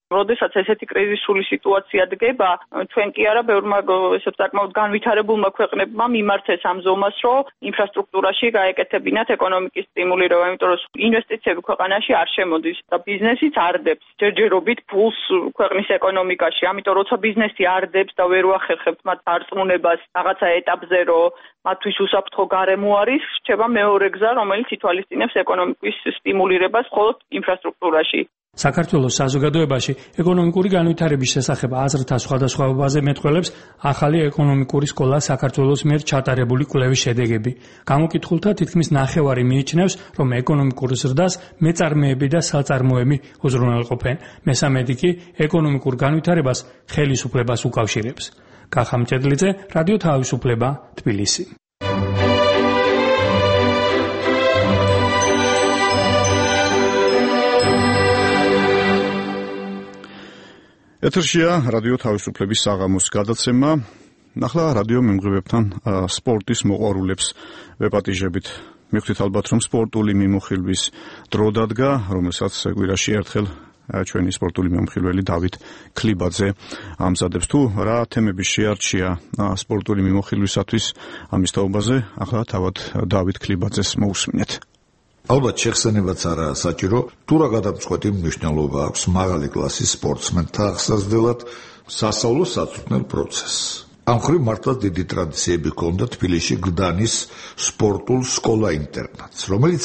როდესაც ესეთი კრიზისული სიტუაცია დგება, ჩვენ კი არა ბევრმა ესე საკმაოდ განვითარებულმა ქვეყნებმა მიმართეს ამ ზომას, რომ ინფრასტრუქტურაში გაეკეთებინათ ეკონომიკის სტიმულირება, იმიტომ რომ ინვესტიციები ქვეყანაში არ შემოდის და ბიზნესიც არდებს ჯერჯერობით ფულს ქვეყნის ეკონომიკაში. ამიტომ როცა ბიზნესი არდებს და ვერ უახერხებთ მათ დარწმუნებას რაღაცა ეტაპზე, რომ მათთვის უსაფრთხო გარემო არის, რჩება მეორე გზა, რომელიც ითვალისწინებს ეკონომიკის სტიმულირებას მხოლოდ ინფრასტრუქტურაში. საქართველოს საზოგადოებაში ეკონომიკური განვითარების შესახებ აზრთა სხვადასხვაობაზე მეტყველებს ახალი ეკონომიკური სკოლა საქართველოს მიერ ჩატარებული კვლევის შედეგები. გამოკითხულთა თითქმის ნახევარი მიიჩნევს, რომ ეკონომიკურ ზრდას მეწარმეები და საწარმოები უზრუნველყოფენ. მესამედი კი ეკონომიკურ განვითარებას ხელისუფლებას უკავშირებს. კახა მჭედლიძე, რადიო თავისუფლება, თბილისი. ეთერშია რადიო თავისუფლების საღამოს გადაცემა. ნახლა რადიო მიმღებებთან სპორტის მოყვარულებს ვეპატიჟებით. მივხვდით ალბათ, რომ სპორტული მიმოხილვის დრო დადგა, რომელსაც კვირაში ერთხელ ჩვენი სპორტული მიმოხილველი დავით ქლიბაძე ამზადებს. თუ რა თემები შეარჩია სპორტული მიმოხილვისათვის, ამის თაობაზე ახლა თავად დავით ქლიბაძეს მოусმინეთ. ალბათ შეხსენებაც არაა საჭირო, თუ რა გადამწყვეტი მნიშვნელობა აქვს მაღალი კლასის სპორტსმენთა აღსაზრდელად სასწავლო საწვრთნელ პროცესს. ამ მხრივ მართლაც დიდი ტრადიციები ჰქონდა თბილისში გდანის სპორტულ სკოლა-ინტერნატს, რომელიც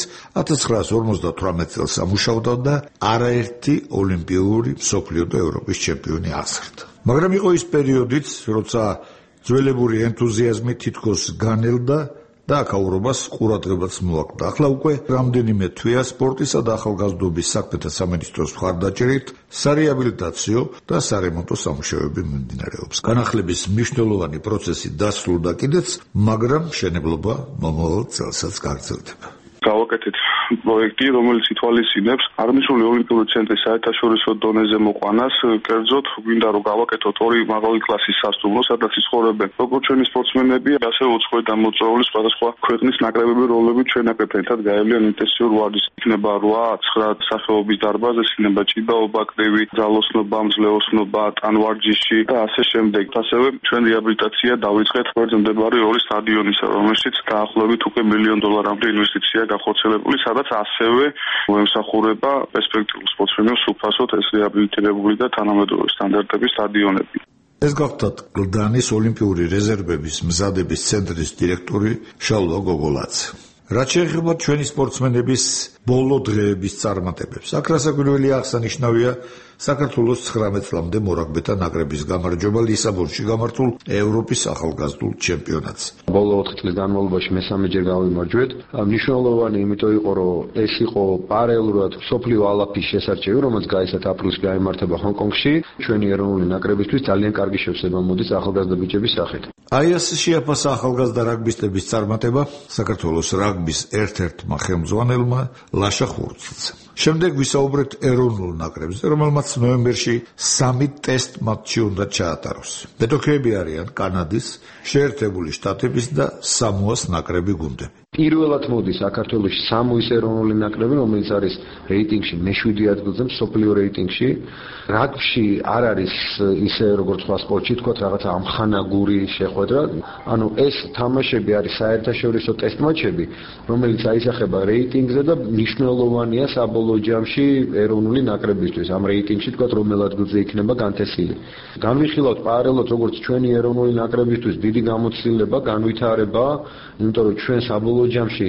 1958 წელს ამუშავდა და არაერთი ოლიმპიური, მსოფლიო და ევროპის ჩემპიონი აღზარდა. მაგრამ იყო ის პერიოდიც, როცა ძველებური ენთუზიაზმი თითქოს განელდა და აქაურობას ყურადღებაც მოაკლდა. ახლა უკვე რამდენიმე თვეა სპორტისა და ახალგაზრდობის საქმეთა სამინისტროს მხარდაჭერით სარეაბილიტაციო და სარემონტო სამუშაოები მიმდინარეობს. განახლების მნიშვნელოვანი პროცესი დასრულდა კიდეც, მაგრამ მშენებლობა მომავალ წელსაც გაგრძელდება. გავაკეთეთ პროექტი, რომელიც ითვალისწინებს აღმოსავლური ოლიმპიური ცენტრის საერთაშორისო დონეზე მოყვანას. კერძოდ, გვინდა რომ გავაკეთოთ ორი მაღალი კლასის სასტუმრო, სადაც იცხოვრებენ როგორც ჩვენი სპორტსმენები, ასევე უცხოური და მოწვეული სხვადასხვა ქვეყნის ნაკრებები, რომლებიც ჩვენ ნაკრებთან გაივლიან ინტენსიურ ვარჯიშს. იქნება 8-9 სახეობის დარბაზი, იქნება ჭიდაობა, კრივი, ძალოსნობა, მძლეოსნობა, ტანვარჯიში და ასე შემდეგ. ასევე ჩვენ რეაბილიტაცია დავიწყეთ გვერდზე მდებარე ორი სტადიონის, რომელშიც დაახლოებით უკვე $1 მილიონ ინვესტიცია გახორციელებული, სადაც ასევე მოემსახურება პერსპექტიულ სპორტსმენებს უფასოდ ეს რეაბილიტირებული და თანამედროვე სტანდარტების სტადიონები. ეს გახლავთ გლდანის ოლიმპიური რეზერვების მზადების ცენტრის დირექტორი შალვა გოგოლაძე. რაც შეეხება ჩვენი სპორტსმენების ბოლო დღეების წარმატებებს, აქ რასაკვირველი აღსანიშნავია საქართველოს 19 წლამდე მორაგბეთა ნაკრების გამარჯვება ლისაბონში გამართულ ევროპის ახალგაზრდულ ჩემპიონატს. ბოლო 4 წლის განმავლობაში მესამეჯერ გავიმარჯვეთ. მნიშვნელოვანი იმიტომ იყო, რომ ეს იყო პარალელურად მსოფლიო ალაფის შესარჩევი, რომელიც გაიცათ აპრილში გაიმართება ჰონკონგში. ჩვენი ეროვნული ნაკრებისთვის ძალიან კარგი შევსება მოდის ახალგაზრდა ბიჭების სახით. AIS შეაფასა ახალგაზრდა რაგბისტების წარმატება საქართველოს რაგბის ერთ-ერთმა ხელმძღვანელმა ლაშა ხურცლძემ. შემდეგ ვისაუბრეთ ეროვნულ ნაკრებზე, რომელმაც ნოემბერში 3 ტესტ მატჩი უნდა ჩაატაროს. მეტოქეები არიან კანადის, შეერთებული შტატების და სამოას ნაკრები გუნდები. პირველად მოდის საქართველოში სამოის ეროვნული ნაკრები, რომელიც არის რეიტინგში მე-7 ადგილზე მსოფლიო რეიტინგში. რაგბში არ არის ისე როგორც სხვა სპორტში, თქვათ რაღაცა ამხანაგური შეხვედრა. ანუ ეს თამაშები არის საერთაშორისო ტესტ მატჩები, რომელიც აისახება რეიტინგზე და მნიშვნელოვანია საბოლოო ჯამში ეროვნული ნაკრებისთვის. ამ რეიტინგში თქვათ რომელ ადგილზე იქნება განთესილი. განვიხილავთ პარალელურად როგორც ჩვენი ეროვნული ნაკრებისთვის დიდი გამოცდილება, განვითარება, იმიტომ რომ ჩვენ საბოლოო ჯამში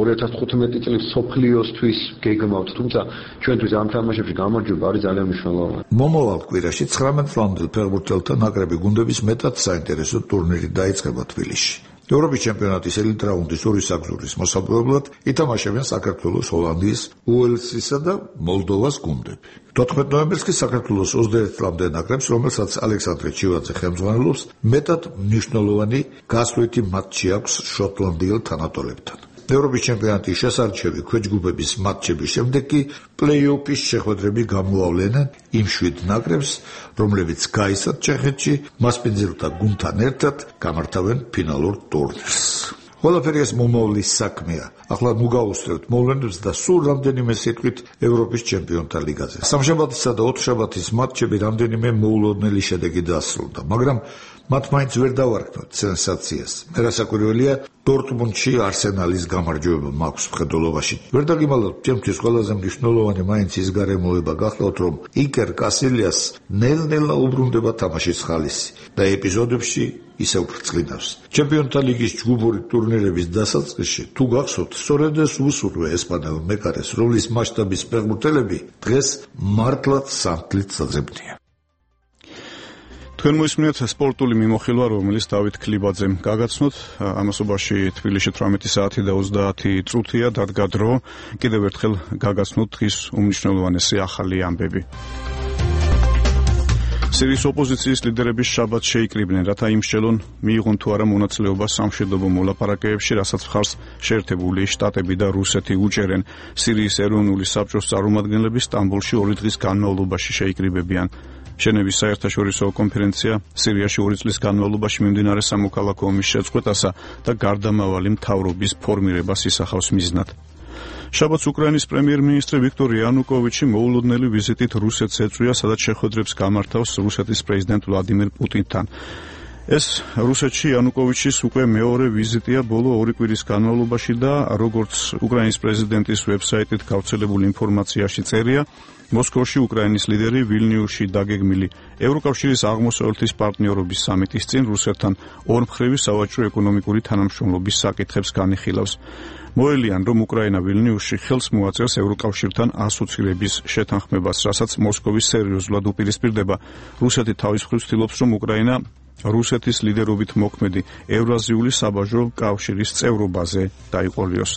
2015 წლის სოფლიოსთვის გეგმავთ, თუმცა ჩვენთვის ამ თამაშებში გამარჯვება არის ძალიან მნიშვნელოვანი. მომავალ კვირაში 19 წლამდელ ფეხბურთელთა ნაკრები გუნდების მეტად საინტერესო ტურნირი დაიწყება თბილისში. ევროპის ჩემპიონატის ელიტ რაუნდის ორი საგზურის მოსაპოვებლად ითამაშებენ საქართველოს, ჰოლანდიის, უელსისა და მოლდოვას გუნდები. 14 ნოემბერს კი საქართველოს 21 წლამდე ნაკრებს, რომელსაც ალექსანდრე ჩივაძე ხელმძღვანელობს, მეტად მნიშვნელოვანი გასვლითი მატჩი აქვს შოტლანდიელ თანატოლებთან. ევროპის ჩემპიონატის შესარჩევი ქვეჯგუფების მატჩების შემდეგ კი პლეი-ოფის შეხვედრები გამოავლენენ იმ 7 ნაკრებს, რომლებიც გაისად ჩეხეთში მასპინძელთა გუნდთან ერთად გამართავენ ფინალურ ტურნირს. ყველაფერი ეს მომავლის საქმეა. ახლა ნუ გავუსწრებთ მოვლენებს და სულ რამდენიმე სიტყვით ევროპის ჩემპიონთა ლიგაზე. სამშაბათისა და ოთხშაბათის მატჩები რამდენიმე მოულოდნელი შედეგი დასრულდა, მაგრამ მათ მაინც ვერ დავარქმევთ სენსაციას. მე რასაკვირველია, დორტმუნდში არსენალის გამარჯვება მაქვს მხედველობაში. ვერ დაგიმალავთ, ჩემთვის ყველაზე მნიშვნელოვანი მაინც ის გარემოება გახლავთ, რომ იკერ კასილიას ნელ-ნელა უბრუნდება თამაშის ხალისი და ეპიზოდებში ისევ ბრწყინავს. ჩემპიონთა ლიგის ჯგუფური ტურნირების დასაწყისში თუ გახსოვთ, სწორედ ეს უსურვე ესპანელ მეკარეს, რომლის მასშტაბის ფეხბურთელები დღეს მართლაც სამთლით საძებნია. თქვენ მოისმინეთ სპორტული მიმოხილვა, რომელიც დავით ქლიბაძემ გაგაცნოთ. ამასობაში თბილისში 18 საათი და 30 წუთია დადგა დრო. კიდევ ერთხელ გაგაცნოთ დღის უმნიშვნელოვანესი ახალი ამბები. სირიის ოპოზიციის ლიდერები შაბათს შეიკრიბნენ, რათა იმსჯელონ მიიღონ თუ არა მონაწილეობა სამშვიდობო მოლაპარაკებებში, რასაც მხარს შეერთებული შტატები და რუსეთი უჭერენ. სირიის ეროვნული საბჭოს წარმომადგენლები სტამბოლში 2 დღის განმავლობაში შეიკრიბებიან. ჟენევის საერთაშორისო კონფერენცია სირიაში 2 წლის განმავლობაში მიმდინარე სამოქალაქო ომის შეწყვეტასა და გარდამავალი მთავრობის ფორმირებას ისახავს მიზნად. შაბათს უკრაინის პრემიერ-მინისტრი ვიქტორ იანუკოვიჩი მოულოდნელი ვიზიტით რუსეთს ეწვია, სადაც შეხვედრებს გამართავს რუსეთის პრეზიდენტ ვლადიმირ პუტინთან. ეს რუსეთში იანუკოვიჩის უკვე მეორე ვიზიტია ბოლო 2 კვირის განმავლობაში და როგორც უკრაინის პრეზიდენტის ვებსაიტით გავრცელებული ინფორმაციაში წერია, მოსკოვში უკრაინის ლიდერი ვილნიუსში დაგეგმილი ევროკავშირის აღმოსავლეთის პარტნიორობის სამიტის წინ რუსეთთან ორმხრივი სავაჭრო-ეკონომიკური თანამშრომლობის საკითხებს განიხილავს. მოელიან, რომ უკრაინა ვილნიუსში ხელს მოაწერს ევროკავშირთან ასოცირების შეთანხმებას, რასაც მოსკოვი სერიოზულად უპირისპირდება. რუსეთი თავის მხრივ ცდილობს, რომ უკრაინა რუსეთის ლიდერობით მოქმედი ევრაზიული საბაჟო კავშირის წევრობაზე დაიყოლიოს.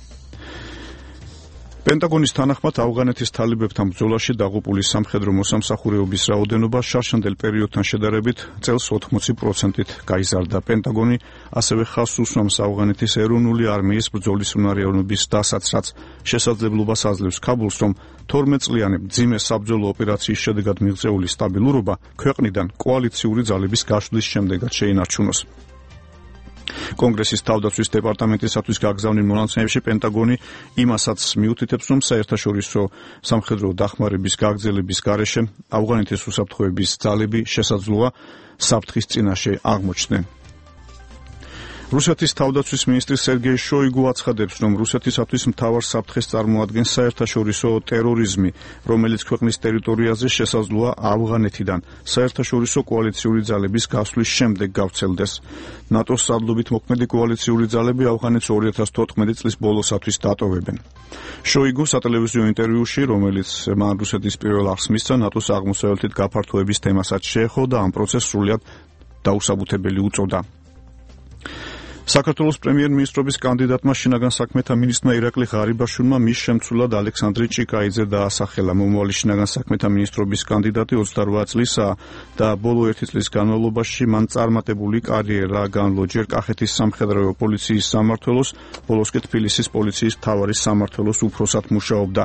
პენტაგონის თანახმად ავღანეთის თალიბებთან ბრძოლაში დაღუპული სამხედრო მოსამსახურეობის რაოდენობა შარშანდელ პერიოდთან შედარებით წელს 80%-ით გაიზარდა. პენტაგონი ასევე ხაზს უსვამს ავღანეთის ეროვნული არმიის ბრძოლის უნარიანობის დასაცრაც შესაძლებლობას აძლევს ქაბულს, რომ 12 წლიანი მძიმე საბრძოლო ოპერაციის შედეგად მიღწეული სტაბილურობა ქვეყნიდან კოალიციური ძალების გაშლის შემდეგაც შეინარჩუნოს. კონგრესის თავდაცვის დეპარტამენტისათვის გაგზავნილ მონაცემებში პენტაგონი იმასაც მიუთითებს, რომ საერთაშორისო სამხედრო დახმარების გაგრძელების გარეშე ავღანეთის უსაფრთხოების ძალები შესაძლოა საფრთხის წინაშე აღმოჩნდნენ. რუსეთის თავდაცვის მინისტრი სერგეი შოიგუ აცხადებს, რომ რუსეთისათვის მთავარ საფრთხეს წარმოადგენს საერთაშორისო ტერორიზმი, რომელიც ქვეყნის ტერიტორიაზე შესაძლოა ავღანეთიდან საერთაშორისო კოალიციური ძალების გასვლის შემდეგ გავრცელდეს. ნატოს სარდლობით მოქმედი კოალიციური ძალები ავღანეთს 2014 წლის ბოლოსათვის დატოვებენ. შოიგუ სატელევიზიო ინტერვიუში, რომელიც მან რუსეთის პირველ არხს მისცა, ნატოს აღმოსავლეთით გაფართოების თემასაც შეეხო და ამ პროცესს სრულად დაუსაბუთებელი უწოდა. საქართველოს პრემიერ-მინისტრობის კანდიდატმა შინაგან საქმეთა მინისტრმა ირაკლი ღარიბაშვილმა მის შემცვლელად ალექსანდრე ჭიკაიძე დაასახელა. მომავალი შინაგან საქმეთა მინისტრობის კანდიდატი 28 წლისაა და ბოლო 1 წლის განმავლობაში მან წარმატებული კარიერა განვლო. ჯერ კახეთის სამხედრო პოლიციის სამმართველოს, ბოლოს კი თბილისის პოლიციის მთავარის სამმართველოს უფროსად მუშაობდა.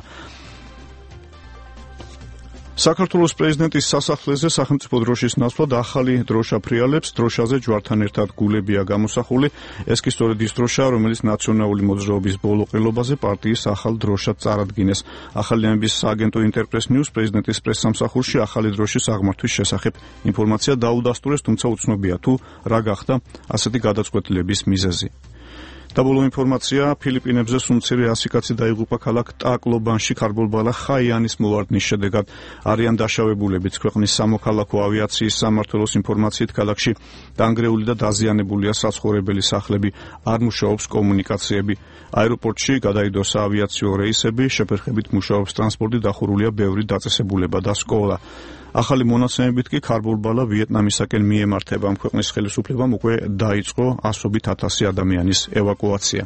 საქართველოს პრეზიდენტის სასახლეზე სახელმწიფო დროშის ნაცვლად ახალი დროშა ფრიალებს, დროშაზე ჯვართან ერთად გულებია გამოსახული. ეს კი სწორედ ის დროშაა, რომელიც ნაციონალური მოძრაობის ბოლო ყრილობაზე პარტიის ახალ დროშად წარადგინეს. ახალი ამბის სააგენტო ინტერპრეს ნიუს პრეზიდენტის პრესსამსახურში ახალი დროშის აღმართვის შესახებ ინფორმაცია დაუდასტურეს, თუმცა უცნობია თუ რა გახდა ასეთი გადაწყვეტილების მიზეზი. დაბოლო ინფორმაცია, ფილიპინებზე სულ მცირე 100 კაცი დაიღუპა ქალაქ ტაკლობანში ქარბოლბალა ხაიანის მოვარდნის შედეგად. არიან დაშავებულებიც. ქვეყნის სამოქალაქო ავიაციის სამმართველოს ინფორმაციით ქალაქში დანგრეული და დაზიანებულია საცხოვრებელი სახლები, არ მუშაობს კომუნიკაციები. აეროპორტში გადაიდოს ავიაციო რეისები, შეფერხებით მუშაობს ტრანსპორტი, დახურულია ბევრი დაწესებულება და სკოლა. ახალი მონაცემებით კი ქარბოლბალა ვიეტნამისაკენ მიემართება. ამ ქვეყნის ხელისუფლებამ უკვე დაიწყო ასობით 1000 ადამიანის ევაკუაცია.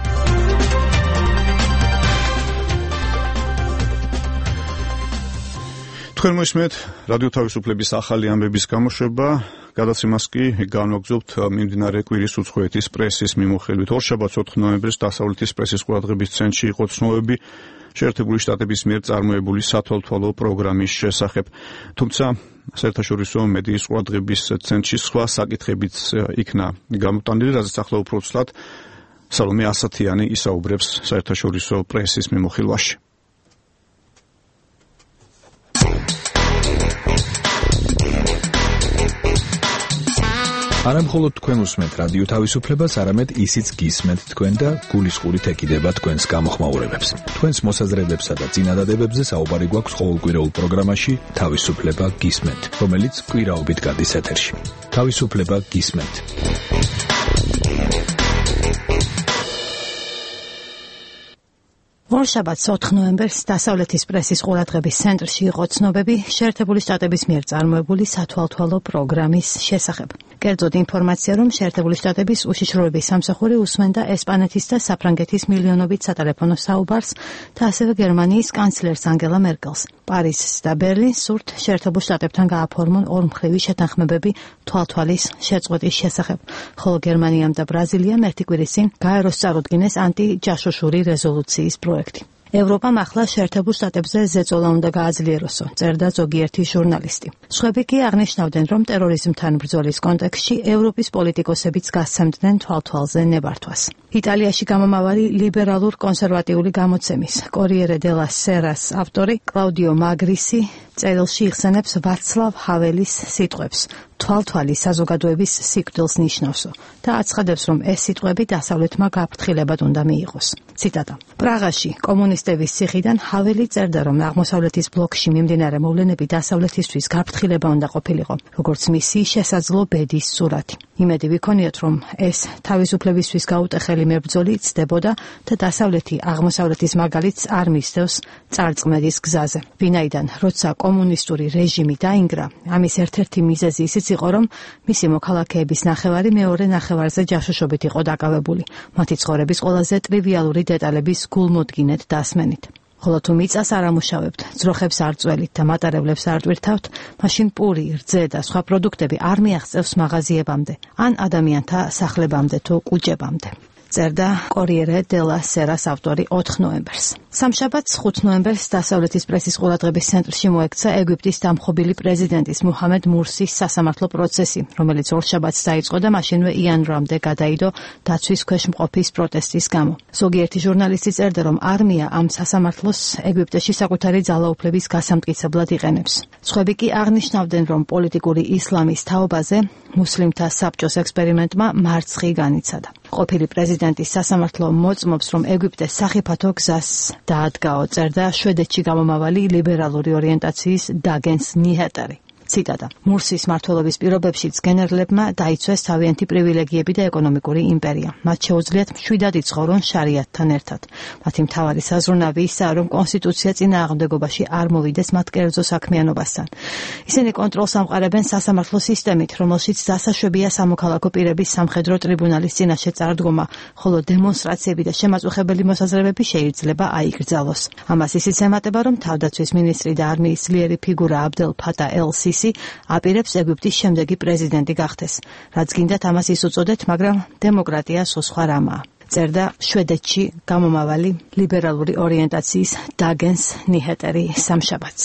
თქვენ მოისმენთ რადიო თავისუფლების ახალი ამბების გამოშვება. გადაცემას კი განვაგრძობთ მიმდინარე კვირის უცხოეთის პრესის მიმოხილვით. ორშაბათს 4 ნოემბრის დასავლეთის პრესის ყურადღების ცენტრში იყო ცნობები შეერთებული შტატების მიერ წარმოებული სათვალთვალო პროგრამის შესახებ. თუმცა საერთაშორისო მედიის ყურადღების ცენტრში სხვა საკითხებიც იქნა გამოტანილი, რაზეც ახლა უფრო ცვლად სალომე ასათიანი ისაუბრებს საერთაშორისო პრესის მიმოხილვაში. არა მხოლოდ თქვენ უსმენთ რადიო თავისუფლებას, არამედ ისიც გისმენთ თქვენ და გულისყურით ეკიდება თქვენს გამოხმაურებებს. თქვენს მოსაზრებებსა და წინადადებებზე საუბარი გვაქვს ყოველკვირეულ პროგრამაში თავისუფლება გისმენთ, რომელიც კვირაობით გადის ეთერში. თავისუფლება გისმენთ. ორშაბათს 4 ნოემბერს დასავლეთის პრესის ყურადღების ცენტრში იყო ცნობები შეერთებული შტატების მიერ წარმოებული სათვალთვალო პროგრამის შესახებ. კერძოდ ინფორმაცია, რომ შეერთებული შტატების უშიშროების სამსახური უსმენდა ესპანეთის და საფრანგეთის მილიონობით სატელეფონო საუბარს და ასევე გერმანიის კანცლერს ანგელა მერკელს. პარიზს და ბერლინს სურთ შეერთებულ შტატებთან გააფორმონ ორმხრივი შეთანხმებები თვალთვალის შეწყვეტის შესახებ, ხოლო გერმანიამ და ბრაზილიამ ერთი კვირის წინ გაეროს წარუდგინეს ანტიჯაშუშური რეზოლუციის პროექტი. ევროპამ ახლა შეერთებულ შტატებზე ზეწოლა უნდა გააძლიეროსო, წერდა ზოგიერთი ჟურნალისტი. სხვები კი აღნიშნავდნენ, რომ ტერორიზმთან ბრძოლის კონტექსტში ევროპის პოლიტიკოსებიც გასცემდნენ თვალთვალზე ნებართვას. იტალიაში გამომავალი ლიბერალურ კონსერვატიული გამოცემის კორიერე დელა სერას ავტორი კლაუდიო მაგრისი წერილში იხსენებს ვაცლავ ჰაველის სიტყვებს. თვალთვალი საზოგადოების სიკვდილს ნიშნავსო და აცხადებს, რომ ეს სიტყვები დასავლეთმა გაფრთხილებად უნდა მიიღოს. ციტატა. პრაღაში კომუნისტების ციხიდან ჰაველი წერდა, რომ აღმოსავლეთის ბლოკში მიმდინარე მოვლენები დასავლეთისთვის გაფრთხილება უნდა ყოფილიყო, როგორც მისი შესაძლო ბედის სურათი. იმედი ვიქონიათ, რომ ეს თავისუფლებისთვის გაუტეხელი მებრძოლი ცდებოდა და დასავლეთი აღმოსავლეთის მაგალითს არ მისდევს წარწმედის გზაზე. ვინაიდან, როცა კომუნისტური რეჟიმი დაინგრა, ამის ერთ-ერთი მიზეზი ისიც იყო, რომ მისი მოქალაქეების ნახევარი მეორე ნახევარზე ჯაშუშობით იყო დაკავებული, მათი ცხოვრების ყველაზე ტრივიალური დეტალების გულმოდგინედ დასმენით. ხოლო თუ მიწას არ ამუშავებთ, ძროხებს არ წველით და მატარებლებს არ ტვირთავთ, მაშინ პური, რძე და სხვა პროდუქტები არ მიაღწევს მაღაზიებამდე, ან ადამიანთა სახლებამდე თუ კუჭებამდე. წერდა კორიერე დელა სერას ავტორი 4 ნოემბერს. სამშაბათს 5 ნოემბერს დასავლეთის პრესის ყურადღების ცენტრში მოექცა ეგვიპტის დამხობილი პრეზიდენტის მუჰამედ მურსის სასამართლო პროცესი, რომელიც ორშაბათს დაიწყო და მაშინვე იანვრამდე გადაიდო დაცვის ქვეშ მყოფის პროტესტის გამო. ზოგიერთი ჟურნალისტი წერდა, რომ არმია ამ სასამართლოს ეგვიპტეში საკუთარი ძალაუფლების გასამტკიცებლად იყენებს. სხვები კი აღნიშნავდნენ, რომ პოლიტიკური ისლამის თაობაზე მუსლიმთა საბჭოს ექსპერიმენტმა მარცხი განიცადა. ყოფილი პრეზიდენტის სასამართლო მოწმობს, რომ ეგვიპტეს სახიფათო გზას დაადგაო, წერდა შვედეთში გამომავალი ლიბერალური ორიენტაციის დაგენს ნიჰეტერი. ციტატა. მურსის მმართველობის პირობებშიც გენერლებმა დაიცვეს თავიანთი პრივილეგიები და ეკონომიკური იმპერია. მათ შეუძლიათ მშვიდად იცხოვრონ შარიათთან ერთად. მათი მთავარი საზრუნავი ისაა, რომ კონსტიტუცია წინააღმდეგობაში არ მოვიდეს მათ კერძო საქმიანობასთან. ისინი კონტროლს ამყარებენ სასამართლო სისტემით, რომელშიც დასაშვებია სამოქალაქო პირების სამხედრო ტრიბუნალის წინაშე წარდგომა, ხოლო დემონსტრაციები და შემაწუხებელი მოსაზრებები შეიძლება აიკრძალოს. ამას ისიც ემატება, რომ თავდაცვის მინისტრი და არმიის ძლიერი ფიგურა აბდელ ფატა ელ-სისი აპირებს ეგვიპტის შემდეგი პრეზიდენტი გახდეს. რაც გინდათ ამას ის უწოდეთ, მაგრამ დემოკრატია სულ სხვა რამაა. წერდა შვედეთში გამომავალი ლიბერალური ორიენტაციის დაგენს ნიჰეტერი სამშაბათს.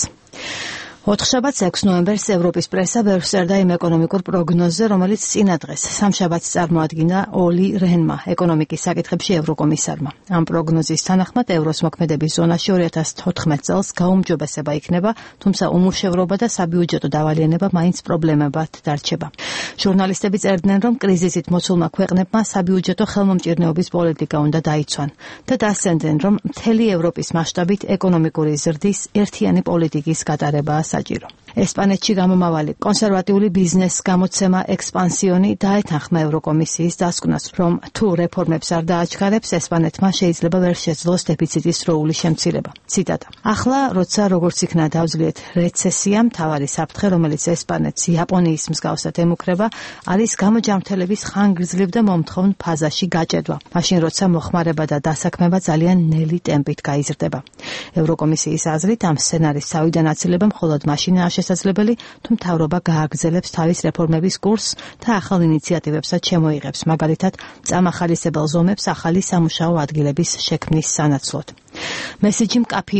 4 შაბათს 6 ნოემბერს ევროპის პრესა ბევრს წერდა იმ ეკონომიკურ პროგნოზზე, რომელიც წინა დღეს სამშაბათს წარმოადგინა ოლი რენმა, ეკონომიკის საკითხებში ევროკომისარმა. ამ პროგნოზის თანახმად ევროს მოქმედების ზონაში 2014 წელს გაუმჯობესება იქნება, თუმცა უმუშევრობა და საბიუჯეტო დავალიანება მაინც პრობლემებად დარჩება. ჟურნალისტები წერდნენ, რომ კრიზისით მოცულმა ქვეყნებმა საბიუჯეტო ხელმომჭირნეობის პოლიტიკა უნდა დაიცვან და დასცენდნენ, რომ მთელი ევროპის მასშტაბით ეკონომიკური ზრდის ერთიანი პოლიტიკის გატარებაა საჭირო. ესპანეთში გამომავალი კონსერვატიული ბიზნეს გამოცემა ექსპანსიონი დაეთანხმა ევროკომისიის დასკვნას, რომ თუ რეფორმებს არ დააჩქარებს, ესპანეთმა შეიძლება ვერ შეძლოს დეფიციტის დროული შემცირება. ციტატა. ახლა, როცა როგორც იქნა დავძლიეთ რეცესია, მთავარი საფრთხე, რომელიც ესპანეთს იაპონიის მსგავსად ემუქრება, არის გამოჯამრთელების ხანგრძლივ და მომთხოვნ ფაზაში გაჭედვა. მაშინ, როცა მოხმარება და დასაქმება ძალიან ნელი ტემპით გაიზრდება. ევროკომისიის აზრით, ამ სცენარის თავიდან აცილება მხოლოდ მაშინაა შესაძლებელი, თუ მთავრობა გააგრძელებს თავის რეფორმების კურსს და ახალ ინიციატივებსაც შემოიღებს, მაგალითად, წამახალისებელ ზომებს ახალი სამუშაო ადგილების შექმნის სანაცვლოდ. მესიჯი მკაფიოა.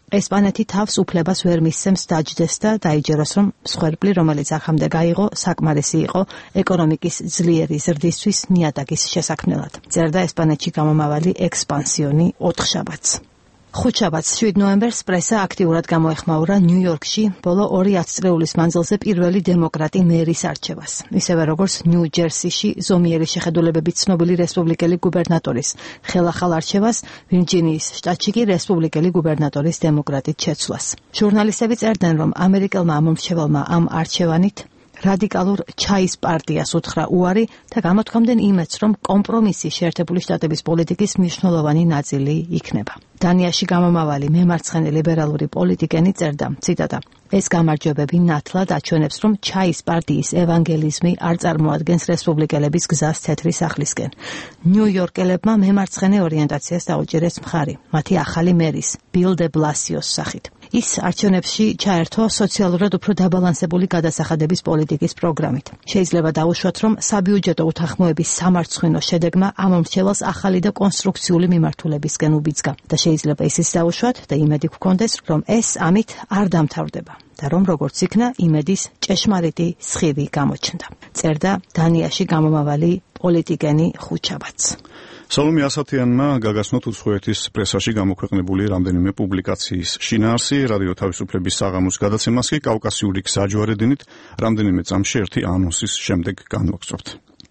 ესპანეთი თავს უფლებას ვერ მისცემს დაჯდეს და დაიჯეროს, რომ მსხვერპლი, რომელიც აქამდე გაიღო, საკმარისი იყო ეკონომიკის ძლიერი ზრდისთვის ნიადაგის შესაქმნელად. წერდა ესპანეთში გამომავალი ექსპანსიონი 4 შაბათს. 5 შაბათს 7 ნოემბერს პრესა აქტიურად გამოეხმაურა ნიუ-იორკში ბოლო 2 ათწლეულის მანძილზე პირველი დემოკრატი მერის არჩევას. ისევე როგორც ნიუ-ჯერსიში ზომიერი შეხედულებებით ცნობილი რესპუბლიკელი გუბერნატორის ხელახალ არჩევას, ვირჯინიის შტატში კი რესპუბლიკელი გუბერნატორის დემოკრატით შეცვლას. ჟურნალისტები წერდნენ, რომ ამერიკელმა ამომრჩეველმა ამ არჩევანით რადიკალურ ჩაის პარტიას უთხრა უარი და გამოთქვამდნენ იმედს, რომ კომპრომისი შეერთებული შტატების პოლიტიკის მნიშვნელოვანი ნაწილი იქნება. დანიაში გამომავალი მემარცხენე ლიბერალური პოლიტიკენი წერდა, ციტატა: ეს გამარჯვებები ნათლად აჩვენებს, რომ ჩაის პარტიის ევანგელიზმი არ წარმოადგენს რესპუბლიკელების გზას თეთრი სახლისკენ. ნიუ-იორკელებმა მემარცხენე ორიენტაციას დაუჭირეს მხარი, მათი ახალი მერის, ბილ დე ბლასიოს სახით. ის არჩევნებში ჩაერთო სოციალურად უფრო დაბალანსებული გადასახადების პოლიტიკის პროგრამით. შეიძლება დაუშვათ, რომ საბიუჯეტო უთანხმოების სამარცხვინო შედეგმა ამომრჩეველს ახალი და კონსტრუქციული მიმართულებისკენ უბიძგა და შეიძლება ისიც დაუშვათ და იმედი გქონდეს, რომ ეს ამით არ დამთავრდება და რომ როგორც იქნა, იმედის ჭეშმარიტი სხივი გამოჩნდა. წერდა დანიაში გამომავალი პოლიტიკენი 5 შაბათს. სალომე ასათიანმა გაგაცნოთ უცხოეთის პრესაში გამოქვეყნებული რამდენიმე პუბლიკაციის შინაარსი, რადიო თავისუფლების საღამოს გადაცემას კი კავკასიური გზაჯვარედინით რამდენიმე წამში ერთი ანონსის შემდეგ განვაგრძობთ.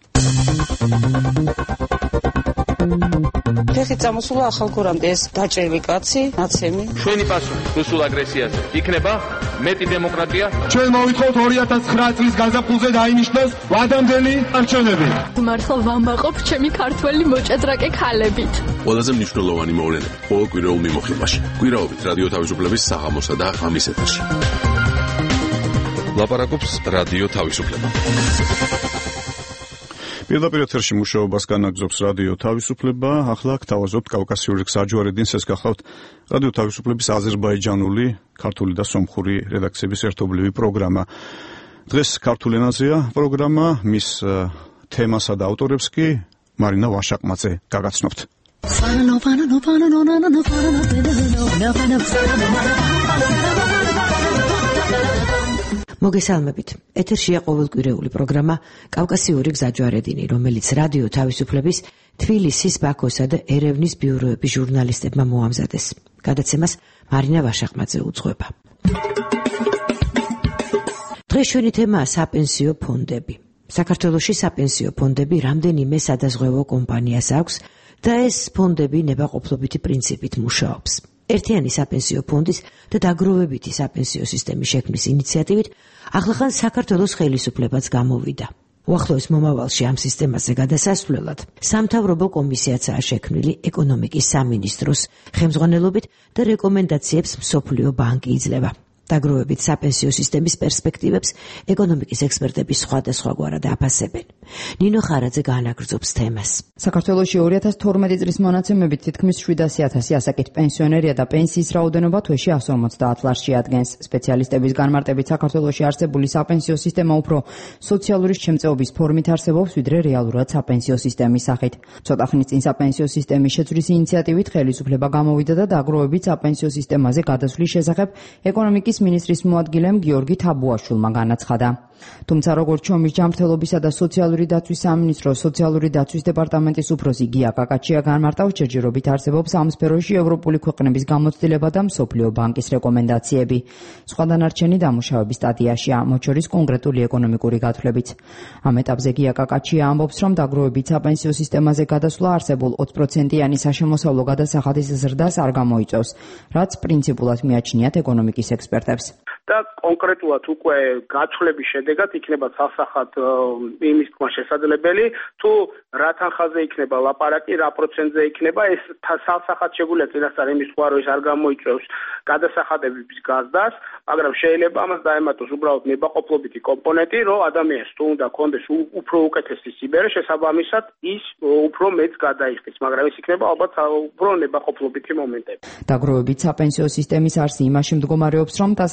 ფეხით წამოსულა ახალგორამდე ეს დაჭრილი კაცი, ნაცემი. ჩვენი პასუხი რუსულ აგრესიაზე იქნება მეტი დემოკრატია. ჩვენ მოვითხოვთ 2009 წლის გაზაფხულზე დაინიშნოს ვადამდელი არჩევნები. მართლა ვამაყობ ჩემი ქართველი მოჭადრაკე ქალებით. ყველაზე მნიშვნელოვანი მოვლენები ყოველ კვირაულ მიმოხილვაში. კვირაობით რადიო თავისუფლების საღამოსა და ღამის ეთერში. ლაპარაკობს რადიო თავისუფლება. პირდაპირ ეთერში მუშაობას განაგრძობს რადიო თავისუფლება. ახლა გთავაზობთ კავკასიური გზაჯვარედინს, ეს გახლავთ რადიო თავისუფლების აზერბაიჯანული, ქართული და სომხური რედაქციების ერთობლივი პროგრამა. დღეს ქართულ ენაზეა პროგრამა, მის თემასა და ავტორებს კი მარინა ვაშაკმაძე გაგაცნობთ. მოგესალმებით. ეთერშია ყოველკვირეული პროგრამა კავკასიური გზაჯვარედინი, რომელიც რადიო თავისუფლების თბილისის, ბაქოსა და ერევნის ბიუროების ჟურნალისტებმა მოამზადეს. გადაცემას მარინა ვაშაკმაძე უძღვება. დღეს ჩვენი თემაა საპენსიო ფონდები. საქართველოში საპენსიო ფონდები რამდენიმე სადაზღვევო კომპანიას აქვს და ეს ფონდები ნებაყოფლობითი პრინციპით მუშაობს. ერთიანი საპენსიო ფონდის და დაგროვებითი საპენსიო სისტემის შექმნის ინიციატივით ახლახან საქართველოს ხელისუფლებაც გამოვიდა. უახლოეს მომავალში ამ სისტემაზე გადასასვლელად სამთავრობო კომისიაცაა შექმნილი ეკონომიკის სამინისტროს ხელმძღვანელობით და რეკომენდაციებს მსოფლიო ბანკი იძლევა. დაგროვებით საპენსიო სისტემის პერსპექტივებს ეკონომიკის ექსპერტები სხვადასხვაგვარად აფასებენ. ნინო ხარაძე განაგრძობს თემას. საქართველოში 2012 წლის მონაცემებით თითქმის 700,000 ასაკით პენსიონერია და პენსიის რაოდენობა თვეში 150 ლარს შეადგენს. სპეციალისტების განმარტებით საქართველოში არსებული საპენსიო სისტემა უფრო სოციალური შემწეობის ფორმით არსებობს, ვიდრე რეალურად საპენსიო სისტემის სახით. ცოტა ხნის წინ საპენსიო სისტემის შეცვლის ინიციატივით ხელისუფლება გამოვიდა და დაგროვებით საპენსიო სისტემაზე გადასვლის შესახებ ეკონომიკის მინისტრის მოადგილემ გიორგი თაბუაშვილმა განაცხადა. თუმცა როგორც შრომის ჯანმრთელობისა და სოციალური დაცვის სამინისტროს სოციალური დაცვის დეპარტამენტის უფროსი გია კაკაჩია განმარტავს, ჯერჯერობით არსებობს ამ სფეროში ევროპული ქვეყნების გამოცდილება და მსოფლიო ბანკის რეკომენდაციები. სხვა დანარჩენი დამუშავების სტადიაშია, მათ შორის კონკრეტული ეკონომიკური გათვლებიც. ამ ეტაპზე გია კაკაჩია ამბობს, რომ დაგროვებით საპენსიო სისტემაზე გადასვლა არსებულ 20%-იანი საშემოსავლო გადასახადის ზრდას არ გამოიწვევს, რაც პრინციპულად მიაჩნიათ ეკონომიკის ექსპერტებს. და კონკრეტულად უკვე გაცვლების შედეგად იქნება ცალსახად იმის თქმა შესაძლებელი, თუ რა თანხაზე იქნება ლაპარაკი, რა პროცენტზე იქნება, ეს ცალსახად შეგვიძლია წინასწარ იმის თქვა, რომ ეს არ გამოიწვევს გადასახადების გაზრდას, მაგრამ შეიძლება ამას დაემატოს უბრალოდ ნებაყოფლობითი კომპონენტი, რომ ადამიანს თუ უნდა კონდეს უფრო უკეთესი სიბერე, შესაბამისად ის უფრო მეტ გადაიხდის, მაგრამ ეს იქნება ალბათ უფრო ნებაყოფლობითი მომენტები. დაგროვებით საპენსიო სისტემის არსი იმაში მდგომარეობს, რომ დასაქმებული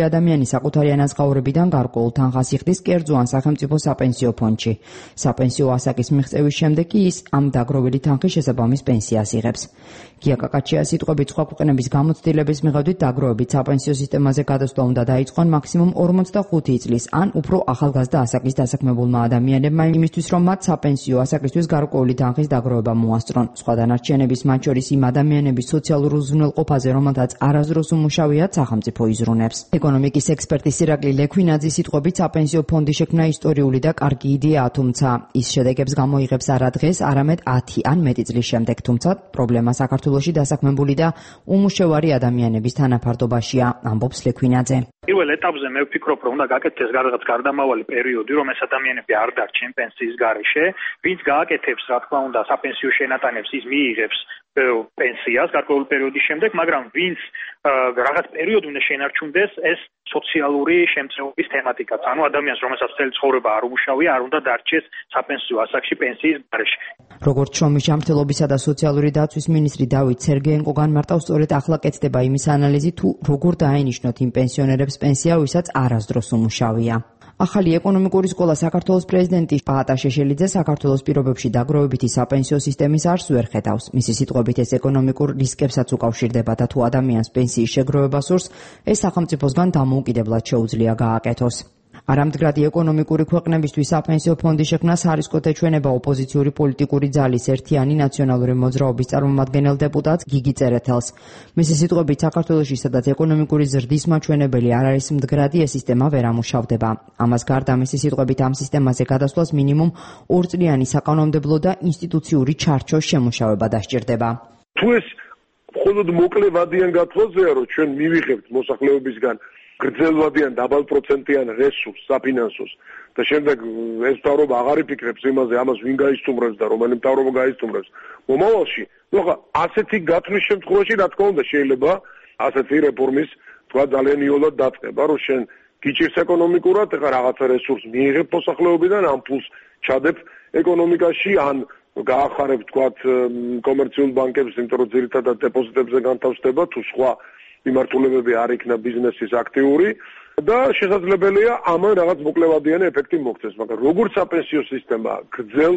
მოსახლებული ადამიანი საკუთარი ანაზღაურებიდან გარკვეულ თანხას იხდის კერძო ან სახელმწიფო საპენსიო ფონდში. საპენსიო ასაკის მიღწევის შემდეგ კი ის ამ დაგროვილი თანხის შესაბამის პენსიას იღებს. გია კაკაჩიას სიტყვებით სხვა ქვეყნების გამოცდილების მიხედვით დაგროვებით საპენსიო სისტემაზე გადასვლა უნდა დაიწყონ მაქსიმუმ 45 წლის ან უფრო ახალგაზრდა ასაკის დასაქმებულმა ადამიანებმა იმისთვის, რომ მათ საპენსიო ასაკისთვის გარკვეული თანხის დაგროვება მოასწრონ. სხვა დანარჩენების, მათ შორის იმ ადამიანების სოციალურ უზრუნველყოფაზე, რომელთაც არასდროს უმუშავიათ, სახელმწიფო იზრუნებს. ეკონომიკის ექსპერტი სირაკლი ლექვინაძის სიტყვებით საპენსიო ფონდი შექმნა ისტორიული და კარგი იდეაა, თუმცა ის შედეგებს გამოიღებს არა დღეს, არამედ 10 ან მეტი წლის შემდეგ. თუმცა პრობლემა საქართველოში დასაქმებული და უმუშევარი ადამიანების თანაფარდობაშია, ამბობს ლექვინაძე. პირველ ეტაპზე მე ვფიქრობ, რომ უნდა გაკეთდეს რაღაც გარდამავალი პერიოდი, რომ ეს ადამიანები არ დარჩენ პენსიის გარეშე, ვინც გააკეთებს, რა თქმა უნდა, საპენსიო შენატანებს, ის მიიღებს პენსიას გარკვეული პერიოდის შემდეგ, მაგრამ ვინც რაღაც პერიოდი უნდა შენარჩუნდეს, ეს სოციალური შემწეობის თემატიკაც. ანუ ადამიანს, რომელსაც მთელი ცხოვრება არ უმუშავია, არ უნდა დარჩეს საპენსიო ასაკში პენსიის გარეშე. როგორც შრომის ჯანმრთელობისა და სოციალური დაცვის მინისტრი დავით სერგეენკო განმარტავს, სწორედ ახლა კეთდება იმის ანალიზი, თუ როგორ დაენიშნოთ იმ პენსიონერებს პენსია, ვისაც არასდროს უმუშავია. ახალი ეკონომიკური სკოლა საქართველოს პრეზიდენტი პაატა შეშელიძე საქართველოს პირობებში დაგროვებითი საპენსიო სისტემის არს ვერ ხედავს. მისი სიტყვებით ეს ეკონომიკურ რისკებსაც უკავშირდება და თუ ადამიანს პენსიის შეგროვება სურს, ეს სახელმწიფოსგან დამოუკიდებლად შეუძლია გააკეთოს. არამდგრადი ეკონომიკური ქვეყნებისთვის საპენსიო ფონდის შექმნას არისკოთ ეჩვენება ოპოზიციური პოლიტიკური ძალის ერთიანი ნაციონალური მოძრაობის წარმომადგენელ დეპუტატს გიგი წერეთელს. მისი სიტყვებით საქართველოში, სადაც ეკონომიკური ზრდის მაჩვენებელი არ არის მდგრადი, ეს სისტემა ვერ ამუშავდება. ამას გარდა მისი სიტყვებით ამ სისტემაზე გადასვლას მინიმუმ 2 წლიანი საკანონმდებლო და ინსტიტუციური ჩარჩოს შემუშავება დასჭირდება. თუ ეს მხოლოდ მოკლევადიან გათვლაზეა, რომ ჩვენ მივიღებთ მოსახლეობისგან გრძელვადიან დაბალპროცენტიან რესურსს საფინანსოს და შემდეგ ეს მთავრობა აღარ იფიქრებს იმაზე, ამას ვინ გაისტუმრებს და რომელი მთავრობა გაისტუმრებს მომავალში. ნუ ხა ასეთი გათვლის შემთხვევაში რა თქმა უნდა შეიძლება ასეთი რეფორმის თქვა ძალიან იოლად დაწყება, რომ შენ გიჭირს ეკონომიკურად, ეხლა რაღაცა რესურს მიიღებ მოსახლეობიდან, ამ ფულს ჩადებ ეკონომიკაში, ან გაახარებ თქვა კომერციულ ბანკებს, იმიტომ რომ ძირითადად დეპოზიტებზე განთავსდება, თუ სხვა მიმართულებები არ იქნა ბიზნესის აქტიური და შესაძლებელია ამან რაღაც მოკლევადიანი ეფექტი მოქცეს, მაგრამ როგორც საპენსიო სისტემა გრძელ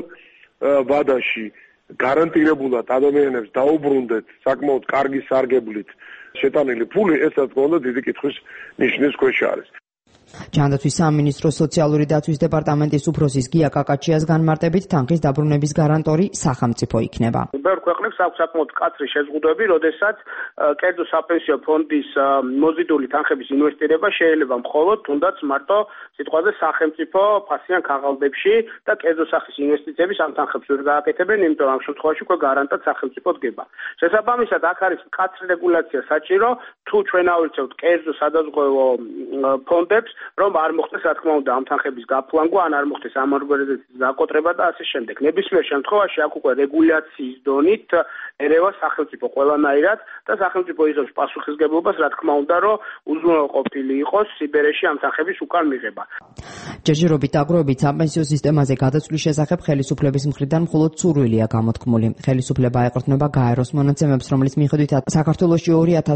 ვადაში გარანტირებულად ადამიანებს დაუბრუნდეთ საკმაოდ კარგი სარგებლით შეტანილი ფული, ეს რა თქმა უნდა დიდი კითხვის ნიშნის ქვეშ არის. ჯანდაცვის სამინისტროს სოციალური დაცვის დეპარტამენტის უფროსის გია კაკაჩიას განმარტებით, თანხის დაბრუნების გარანტორი სახელმწიფო იქნება. ბევრ ქვეყნებს აქვს საკმაოდ მკაცრი შეზღუდვები, როდესაც კერძო საპენსიო ფონდის მოზიდული თანხების ინვესტირება შეიძლება მხოლოდ თუნდაც მარტო სიტყვაზე სახელმწიფო ფასიან ქაღალდებში და კერძო სახის ინვესტიციების ამ თანხებს ვერ გააკეთებენ, იმიტომ ამ შემთხვევაში უკვე გარანტად სახელმწიფო დგება. შესაბამისად, აქ არის მკაცრი რეგულაცია საჭირო, თუ ჩვენ ავირჩევთ კერძო სადაზღვევო ფონდებს, რომ არ მოხდეს რა თქმა უნდა ამ თანხების გაფლანგვა, ან არ მოხდეს ამ ორგანიზაციის დაკოტრება და ასე შემდეგ. ნებისმიერ შემთხვევაში აქ უკვე რეგულაციის დონით ერევა სახელმწიფო ყველანაირად და სახელმწიფო იღებს პასუხისგებლობას, რა თქმა უნდა, რომ უზრუნველყოფილი იყოს სიბერეში ამ თანხების უკან მიღება. ჯერჯერობით დაგროვებით საპენსიო სისტემაზე გადაწვლის შესახებ ხელისუფლების მხრიდან მხოლოდ სურვილია გამოთქმული. ხელისუფლება ეკუთვნება გაეროს მონაცემებს, რომლის მიხედვითაც საქართველოში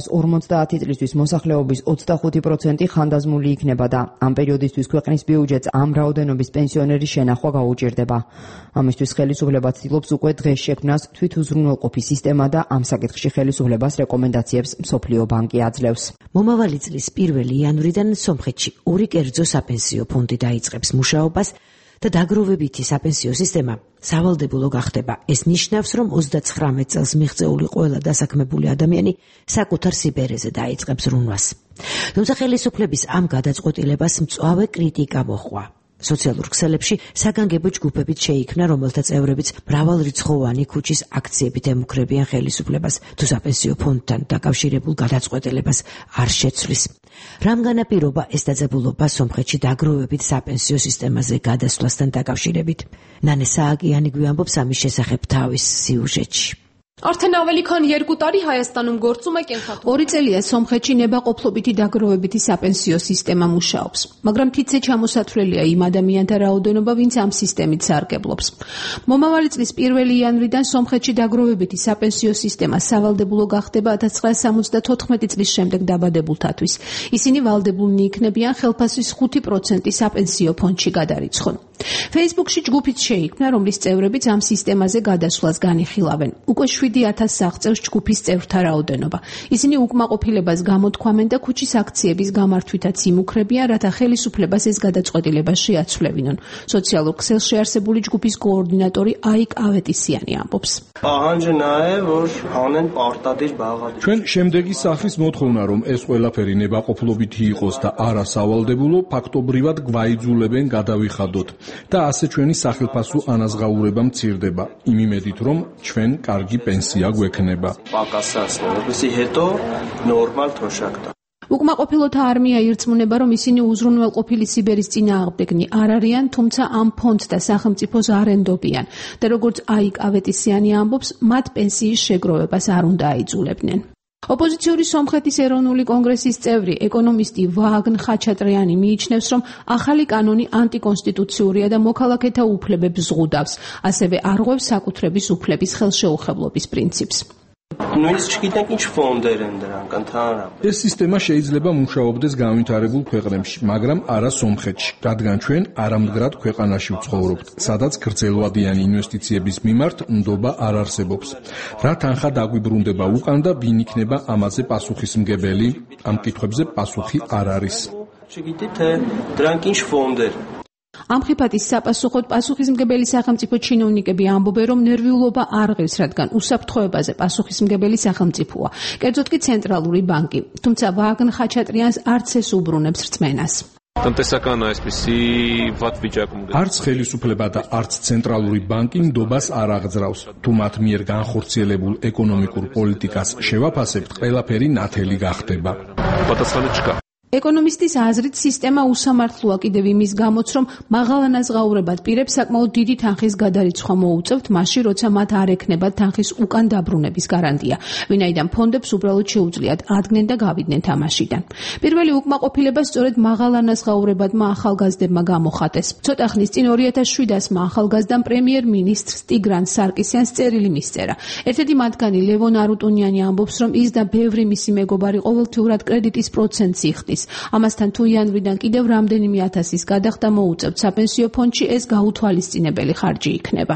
2050 წლისთვის მოსახლეობის 25% ხანდაზმული იქნება და ამ პერიოდისთვის ქვეყნის ბიუჯეტს ამ რაოდენობის პენსიონერის შენახვა გაუჭირდება. ამისთვის ხელისუფლება ცდილობს უკვე დღეს შექმნას თვითუზრუნველყოფის სისტემა და ამ საკითხში ხელისუფლებას რეკომენდაციებს მსოფლიო ბანკი აძლევს. მომავალი წლის 1 იანვრიდან სომხეთში 2 კერძო საპენსიო ფონდი დაიწყებს მუშაობას და დაგროვებითი საპენსიო სისტემა სავალდებულო გახდება. ეს ნიშნავს, რომ 39 წელს მიღწეული ყველა დასაქმებული ადამიანი საკუთარ სიბერეზე დაიწყებს ბრუნვას. თუმცა ხელისუფლების ამ გადაწყვეტილებას მწვავე კრიტიკა მოჰყვა. სოციალურ ქსელებში საგანგებო ჯგუფებით შეიქმნა, რომელთა წევრებიც მრავალრიცხოვანი ქუჩის აქციებით ემუქრებიან ხელისუფლებას, თუ საპენსიო ფონდთან დაკავშირებულ გადაწყვეტილებას არ შეცვლის. რამგანა პირობა ეს დაძაბულობა სომხეთში დაგროვებით საპენსიო სისტემაზე გადასვლასთან დაკავშირებით? ნანე სააკიანი გვამბობს ამის შესახებ თავის სიუჟეტში. Արդեն ավելի քան 2 տարի Հայաստանում գործում է կենսաթոշակը։ 2 წელია სომხეთში ნებაყოფლობითი დაგროვებითი საპენსიო სისტემა მუშაობს, მაგრამ თითზე ჩამოსათვლელია იმ ადამიანთა რაოდენობა, ვინც ამ სისტემით სარგებლობს. მომავალი წლის 1 იანვრიდან სომხეთში დაგროვებითი საპენსიო სისტემა სავალდებულო გახდება 1974 წლის შემდეგ დაბადებულთათვის. ისინი ვალდებულნი იქნებიან ხელფასის 5% საპენსიო ფონდში გადარიცხონ. Facebook-ში ჯგუფიც შეიქმნა, რომლის წევრებიც ამ სისტემაზე გადასვლას განიხილავენ. უკვე 7,000 აღწევს ჯგუფის წევრთა რაოდენობა. ისინი უკმაყოფილებას გამოთქვამენ და ქუჩის აქციების გამართვითაც იმუქრებიან, რათა ხელისუფლებას ეს გადაწყვეტილება შეაცვლევინონ. სოციალურ ქსელში არსებული ჯგუფის კოორდინატორი აიკ ავეტისიანი ამბობს. ჩვენ შემდეგი სახის მოთხოვნა, რომ ეს ყველაფერი ნებაყოფლობითი იყოს და არა სავალდებულო, ფაქტობრივად გვაიძულებენ გადავიხადოთ. და ასე ჩვენი სახელფასო ანაზღაურება მცირდება, იმ იმედით, რომ ჩვენ კარგი პენსია გვექნება. უკმაყოფილოთა არმია ირწმუნება, რომ ისინი უზრუნველყოფილი სიბერის წინააღმდეგნი არ არიან, თუმცა ამ ფონდს და სახელმწიფოს არ ენდობიან და როგორც აიკ ავეტისიანი ამბობს, მათ პენსიის შეგროვებას არ უნდა აიძულებდნენ. ოპოზიციური სომხეთის ეროვნული კონგრესის წევრი ეკონომისტი ვაგნ ხაჩატრიანი მიიჩნევს, რომ ახალი კანონი ანტიკონსტიტუციურია და მოქალაქეთა უფლებებს ზღუდავს, ასევე არღვევს საკუთრების უფლების ხელშეუხებლობის პრინციპს. ეს სისტემა შეიძლება მუშაობდეს განვითარებულ ქვეყნებში, მაგრამ არა სომხეთში, რადგან ჩვენ არამდგრად ქვეყანაში ვცხოვრობთ, სადაც გრძელვადიანი ინვესტიციების მიმართ ნდობა არ არსებობს. რა თანხა დაგვიბრუნდება უკან და ვინ იქნება ამაზე პასუხისმგებელი? ამ კითხვებზე პასუხი არ არის. ამ ხიფათის საპასუხოდ პასუხისმგებელი სახელმწიფო ჩინოვნიკები ამბობენ, რომ ნერვიულობა არ ღირს, რადგან უსაფრთხოებაზე პასუხისმგებელი სახელმწიფოა, კერძოდ კი ცენტრალური ბანკი. თუმცა ვაგნ ხაჩატრიანს არც ეს უბრუნებს რწმენას. არც ხელისუფლება და არც ცენტრალური ბანკი ნდობას არ აღძრავს. თუ მათ მიერ განხორციელებულ ეკონომიკურ პოლიტიკას შევაფასებთ, ყველაფერი ნათელი გახდება. ეკონომისტის აზრით, სისტემა უსამართლოა კიდევ იმის გამოც, რომ მაღალანაზღაურებად პირებს საკმაოდ დიდი თანხის გადარიცხვა მოუწევთ, მაშინ როცა მათ არ ექნებათ თანხის უკან დაბრუნების გარანტია, ვინაიდან ფონდებს უბრალოდ შეუძლიათ ადგნენ და გავიდნენ თამაშიდან. პირველი უკმაყოფილება სწორედ მაღალანაზღაურებადმა ახალგაზრდებმა გამოხატეს. ცოტა ხნის წინ 2007-მა ახალგაზრდამ პრემიერ-მინისტრს ტიგრან სარკისიანს წერილი მისწერა. ერთ-ერთი მათგანი ლევონ არუტუნიანი ამბობს, რომ ის და ბევრი მისი მეგობარი ყოველთვიურად კრედიტის პროცენტს იხდის. ამასთან თუ იანვრიდან კიდევ რამდენიმე ათასის გადახდა მოუწევთ საპენსიო ფონდში, ეს გაუთვალისწინებელი ხარჯი იქნება.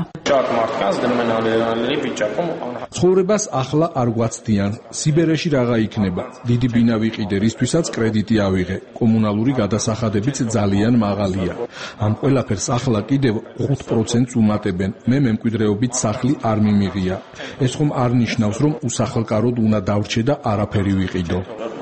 ცხოვრებას ახლა არ გვაცდიან. სიბერეში რაღა იქნება. დიდი ბინა ვიყიდე, რისთვისაც კრედიტი ავიღე. კომუნალური გადასახადებიც ძალიან მაღალია. ამ ყველაფერს ახლა კიდევ 5%-ს უმატებენ. მე მემკვიდრეობით სახლი არ მიმიღია. ეს ხომ არ ნიშნავს, რომ უსახლკაროდ უნდა დავრჩე და არაფერი ვიყიდო.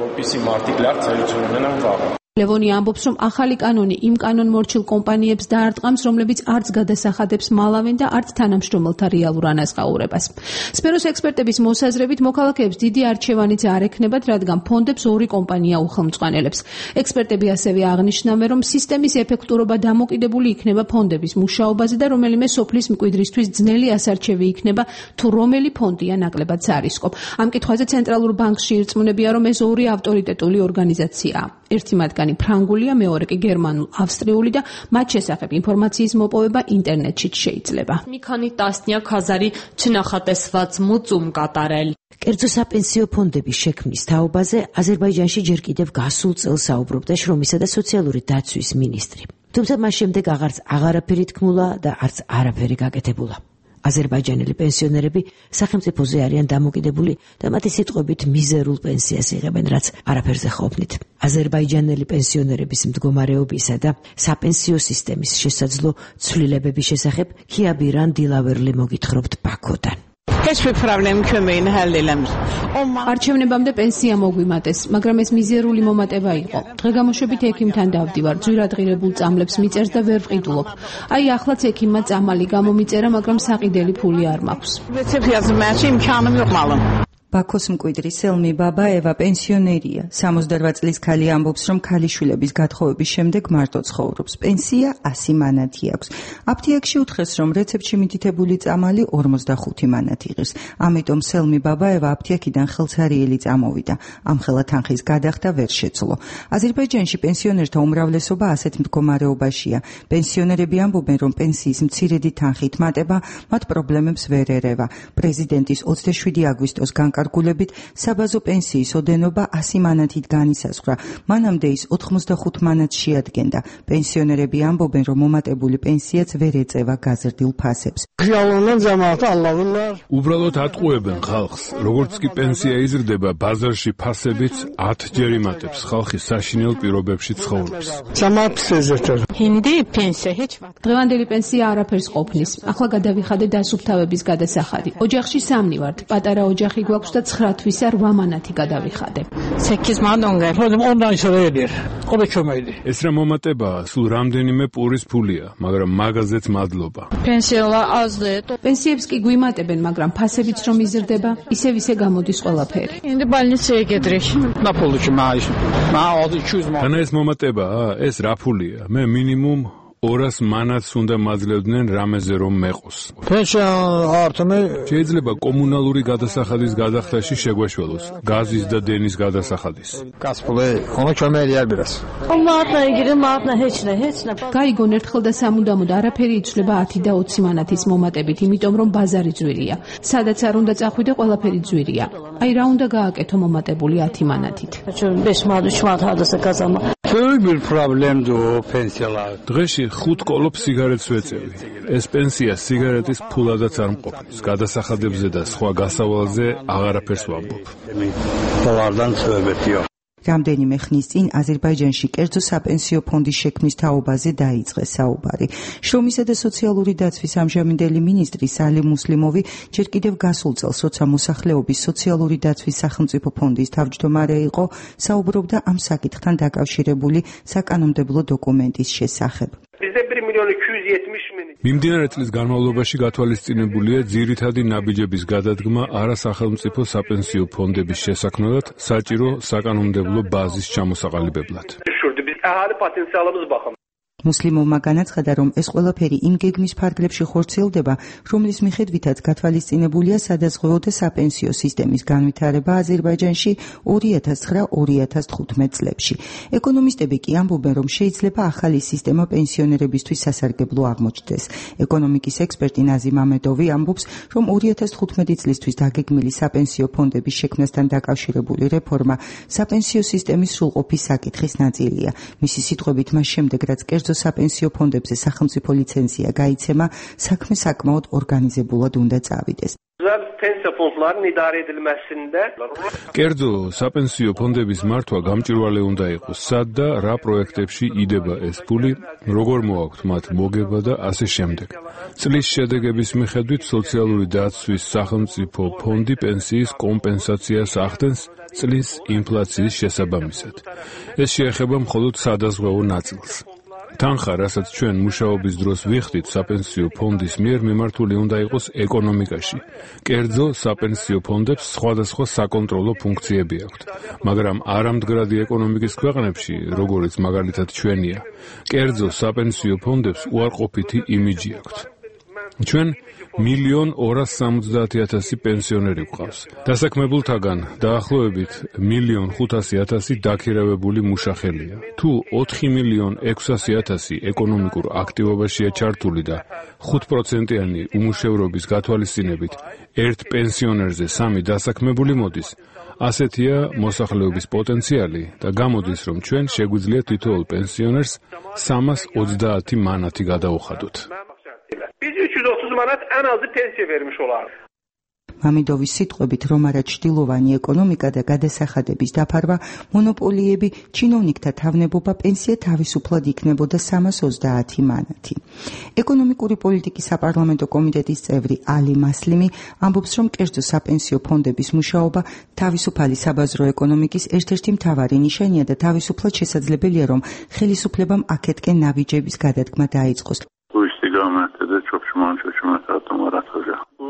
ლევონი ამბობს, რომ ახალი კანონი იმ კანონმორჩილ კომპანიებს დაარტყამს, რომლებიც არც გადასახადებს მალავენ და არც თანამშრომელთა რეალურ ანაზღაურებას. სფეროს ექსპერტების მოსაზრებით, მოქალაქეებს დიდი არჩევანიც არ ექნებათ, რადგან ფონდებს ორი კომპანია უხელმძღვანელებს. ექსპერტები ასევე აღნიშნავენ, რომ სისტემის ეფექტურობა დამოკიდებული იქნება ფონდების მუშაობაზე და რომელიმე სოფლის მკვიდრისთვის ძნელი ასარჩევი იქნება, თუ რომელი ფონდია ნაკლებად სარისკო. ამ კითხვაზე ცენტრალურ ბანკში ირწმუნებია, რომ ეს ორი ავტორიტეტული ორგანიზაციაა. ერთი მათგანი ფრანგულია, მეორე კი გერმანულ-ავსტრიული და მათ შესახებ ინფორმაციის მოპოვება ინტერნეტშიც შეიძლება. Mikani tasnyak hazari չնախատեսված մուծում կատարել. კერძო საპენსიო ფონდების შექმნის თაობაზე აზერბაიჯანში ჯერ კიდევ გასულ წელს საუბრობდა შრომისა და სოციალური დაცვის მინისტრი. თუმცა მას შემდეგ აღარაფერი თქმულა და არც არაფერი გაკეთებულა. აზერბაიჯანელი პენსიონერები სახელმწიფოზე არიან დამოკიდებული და მათი სიტყვებით მიზერულ პენსიას იღებენ, რაც არაფერზე ყოფნით. აზერბაიჯანელი პენსიონერების მდგომარეობისა და საპენსიო სისტემის შესაძლო ცვლილებების შესახებ ქიაბირან დილავერლი მოგითხრობთ ბაქოდან. არჩევნებამდე პენსია მოგვიმატეს, მაგრამ ეს მიზერული მომატება იყო. დღე-გამოშვებით ექიმთან დავდივარ, ძვირადღირებულ წამლებს მიწერს და ვერ ვყიდულობ. აი ახლაც ექიმმა წამალი გამომიწერა, მაგრამ საყიდელი ფული არ მაქვს. ბაქოს მკვიდრი სელმი ბაბაევა პენსიონერია. 68 წლის ქალი ამბობს, რომ ქალიშვილების გათხოვების შემდეგ მარტო ცხოვრობს. პენსია 100 მანათი აქვს. აფთიაქში უთხრეს, რომ რეცეპტში მითითებული წამალი 45 მანათი ღირს. ამიტომ სელმი ბაბაევა აფთიაქიდან ხელცარიელი წამოვიდა. ამ ხელა თანხის გადახდა ვერ შეძლო. აზერბაიჯანში პენსიონერთა უმრავლესობა ასეთ მდგომარეობაშია. პენსიონერები ამბობენ, რომ პენსიის მცირედი თანხით მატება მათ პრობლემებს ვერ ერევა. პრეზიდენტის 27 აგვისტოს განკარგულებით საბაზო პენსიის ოდენობა 100 მანათით განისაზღვრა. მანამდე ის 85 მანათს შეადგენდა. პენსიონერები ამბობენ, რომ მომატებული პენსიაც ვერ ეწევა გაზრდილ ფასებს. უბრალოდ ატყუებენ ხალხს. როგორც კი პენსია იზრდება, ბაზარში ფასებიც 10 ჯერ იმატებს. ხალხი საშინელ პირობებში ცხოვრობს. დღევანდელი პენსია არაფერს ყოფნის. ახლა გადავიხადე დასუფთავების გადასახადი. ოჯახში 3 ვართ. პატარა ოჯახი გვაქვს და 9 თვისა 8 მანათი გადავიხადე. ეს რა მომატებაა, სულ რამდენიმე პურის ფულია, მაგრამ მაგაზეც მადლობა. პენსიებს კი გვიმატებენ, მაგრამ ფასებიც რომ იზრდება, ისე გამოდის ყველაფერი. ანა ეს მომატებაა, ეს რა ფულია? მე მინიმუმ 200 მანათს უნდა მაძლევდნენ რამეზე რომ მეყოს. შეიძლება კომუნალური გადასახადის გადახდაში შეგვეშველოს, გაზის და დენის გადასახადის. გაიგონ ერთხელ და სამუდამოდ არაფერი იცვლება 10 და 20 მანათის მომატებით, იმიტომ რომ ბაზარი ძვირია. სადაც არ უნდა წახვიდე, ყველაფერი ძვირია. აი რა უნდა გააკეთო მომატებული 10 მანათით. დღეში 5 კოლოფ სიგარეტს ვეწევი. ეს პენსია სიგარეტის ფულადაც არ მყოფნის. გადასახადებზე და სხვა გასავალზე აღარაფერს ვამბობ. რამდენიმე ხნის წინ აზერბაიჯანში კერძო საპენსიო ფონდის შექმნის თაობაზე დაიწყეს საუბარი. შრომისა და სოციალური დაცვის ამჟამინდელი მინისტრი სალიმ მუსლიმოვი ჯერ კიდევ გასულ წელს, როცა მოსახლეობის სოციალური დაცვის სახელმწიფო ფონდის თავმჯდომარე იყო, საუბრობდა ამ საკითხთან დაკავშირებული საკანონმდებლო დოკუმენტის შესახებ. მიმდინარე წლის განმავლობაში გათვალისწინებულია ძირითადი ნაბიჯების გადადგმა არასახელმწიფო საპენსიო ფონდების შესაქმნელად საჭირო საკანონმდებლო ბაზის ჩამოსაყალიბებლად. მუსლიმოვმა განაცხადა, რომ ეს ყველაფერი იმ გეგმის ფარგლებში ხორციელდება, რომლის მიხედვითაც გათვალისწინებულია სადაზღვეო და საპენსიო სისტემის განვითარება აზერბაიჯანში 2009-2015 წლებში. ეკონომისტები კი ამბობენ, რომ შეიძლება ახალი სისტემა პენსიონერებისთვის სასარგებლო აღმოჩნდეს. ეკონომიკის ექსპერტი ნაზიმ ამედოვი ამბობს, რომ 2015 წლისთვის დაგეგმილი საპენსიო ფონდების შექმნასთან დაკავშირებული რეფორმა საპენსიო სისტემის სრულყოფის საკითხის ნაწილია. მისი სიტყვებით, მას შემდეგ რაც კერძო საპენსიო ფონდებზე სახელმწიფო ლიცენზია გაიცემა, საქმე საკმაოდ ორგანიზებულად უნდა წავიდეს. კერძო საპენსიო ფონდების მართვა გამჭვირვალე უნდა იყოს, სად და რა პროექტებში იდება ეს ფული, როგორ მოაქვთ მათ მოგება და ასე შემდეგ. წლის შედეგების მიხედვით სოციალური დაცვის სახელმწიფო ფონდი პენსიის კომპენსაციას ახდენს წლის ინფლაციის შესაბამისად. ეს შეეხება მხოლოდ სადაზღვეო ნაწილს. თანხა, რასაც ჩვენ მუშაობის დროს ვიხდით საპენსიო ფონდის მიერ მიმართული უნდა იყოს ეკონომიკაში. კერძო საპენსიო ფონდებს სხვადასხვა საკონტროლო ფუნქციები აქვთ, მაგრამ არამდგრადი ეკონომიკის ქვეყნებში, როგორიც მაგალითად ჩვენია, კერძო საპენსიო ფონდებს უარყოფითი იმიჯი აქვთ. ჩვენ 1,270,000 პენსიონერი გვყავს. დასაქმებულთაგან დაახლოებით 1,500,000 დაქირავებული მუშახელია. თუ 4,600,000 ეკონომიკურ აქტივობაშია ჩართული და 5%-იანი უმუშევრობის გათვალისწინებით ერთ პენსიონერზე 3 დასაქმებული მოდის, ასეთია მოსახლეობის პოტენციალი და გამოდის, რომ ჩვენ შეგვიძლია თითოეულ პენსიონერს 320 მანათი გადაუხადოთ. Biz 330 manat ən azı pensiya vermiş olarıq. მამიდოვის სიტყვებით, რომ არა ჩრდილოვანი ეკონომიკა და გადასახადების დაფარვა, მონოპოლიები, ჩინოვნიკთა თავნებობა, პენსია თავისუფლად იქნებოდა 330 მანათი. ეკონომიკური პოლიტიკის საპარლამენტო კომიტეტის წევრი ალი მასლიმი ამბობს, რომ კერძო საპენსიო ფონდების მუშაობა თავისუფალი საბაზრო ეკონომიკის ერთ-ერთი მთავარი ნიშანია და თავისუფლად შესაძლებელია, რომ ხელისუფლებამ აქეთკენ ნაბიჯების გადადგმა დაიწყოს.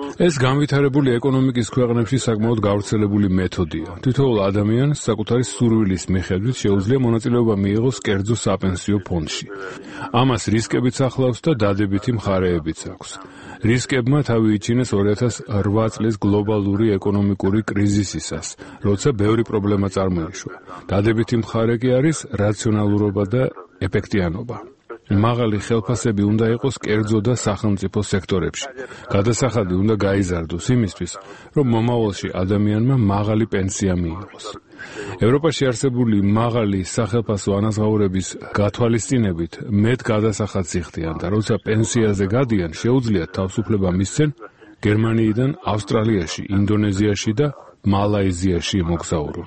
ეს განვითარებული ეკონომიკის ქვეყნებში საკმაოდ გავრცელებული მეთოდია. თითოეულ ადამიანს საკუთარი სურვილის მიხედვით შეუძლია მონაწილეობა მიიღოს კერძო საპენსიო ფონდში. ამას რისკებიც ახლავს და დადებითი მხარეებიც აქვს. რისკებმა თავი იჩინეს 2008 წლის გლობალური ეკონომიკური კრიზისისას, როცა ბევრი პრობლემა წარმოიშვა. დადებითი მხარე კი არის რაციონალურობა და ეფექტიანობა. მაღალი ხელფასები უნდა იყოს კერძო და სახელმწიფო სექტორებში. გადასახადი უნდა გაიზარდოს იმისთვის, რომ მომავალში ადამიანმა მაღალი პენსია მიიღოს. ევროპაში არსებული მაღალი სახელფასო ანაზღაურების გათვალისწინებით მეტ გადასახადს იხდიან და როცა პენსიაზე გადიან, შეუძლიათ თავისუფლება მისცენ გერმანიიდან ავსტრალიაში, ინდონეზიაში და მალაიზიაში მოგზაურონ.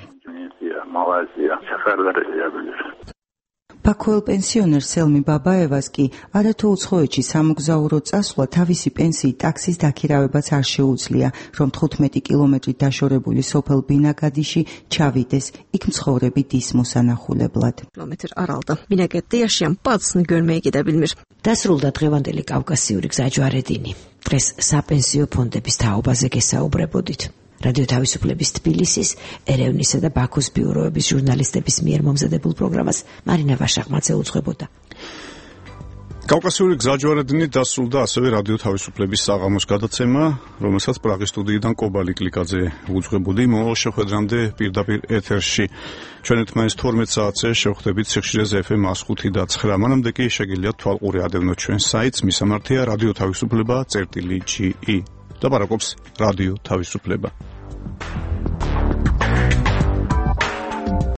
ბაქოელ პენსიონერ სელმი ბაბაევას კი არათუ უცხოეთში სამოგზაურო წასვლა თავისი პენსიით ტაქსის დაქირავებაც არ შეუძლია, რომ 15 კილომეტრით დაშორებული სოფელ ბინაგადიში ჩავიდეს, იქ მცხოვრები დის მოსანახულებლად. Kilometr aralda Binagadi yaşayan bazısını görmeye gidebilmir. დასრულდა დღევანდელი კავკასიური გზაჯვარედინი. დღეს საპენსიო ფონდების თაობაზე გესაუბრებოდით. რადიო თავისუფლების თბილისის, ერევნისა და ბაქოს ბიუროების ჟურნალისტების მიერ მომზადებულ პროგრამას მარინა ვაშაღმაძე უძღვებოდა. კავკასიური გზაჯვარედინი დასრულდა ასევე რადიო თავისუფლების საღამოს გადაცემა, რომელსაც პრაღის სტუდიიდან კობალი კლიკაძე უძღვებოდი. მომავალ შეხვედრამდე პირდაპირ ეთერში. ჩვენ ერთმანეთს 12 საათზე შევხვდებით სიხშირეზე FM 105 და 9. მანამდე კი შეგიძლიათ თვალყური ადევნოთ ჩვენ საიტს, მისამართია რადიო თავისუფლება.ge. ლაპარაკობს რადიო თავისუფლება.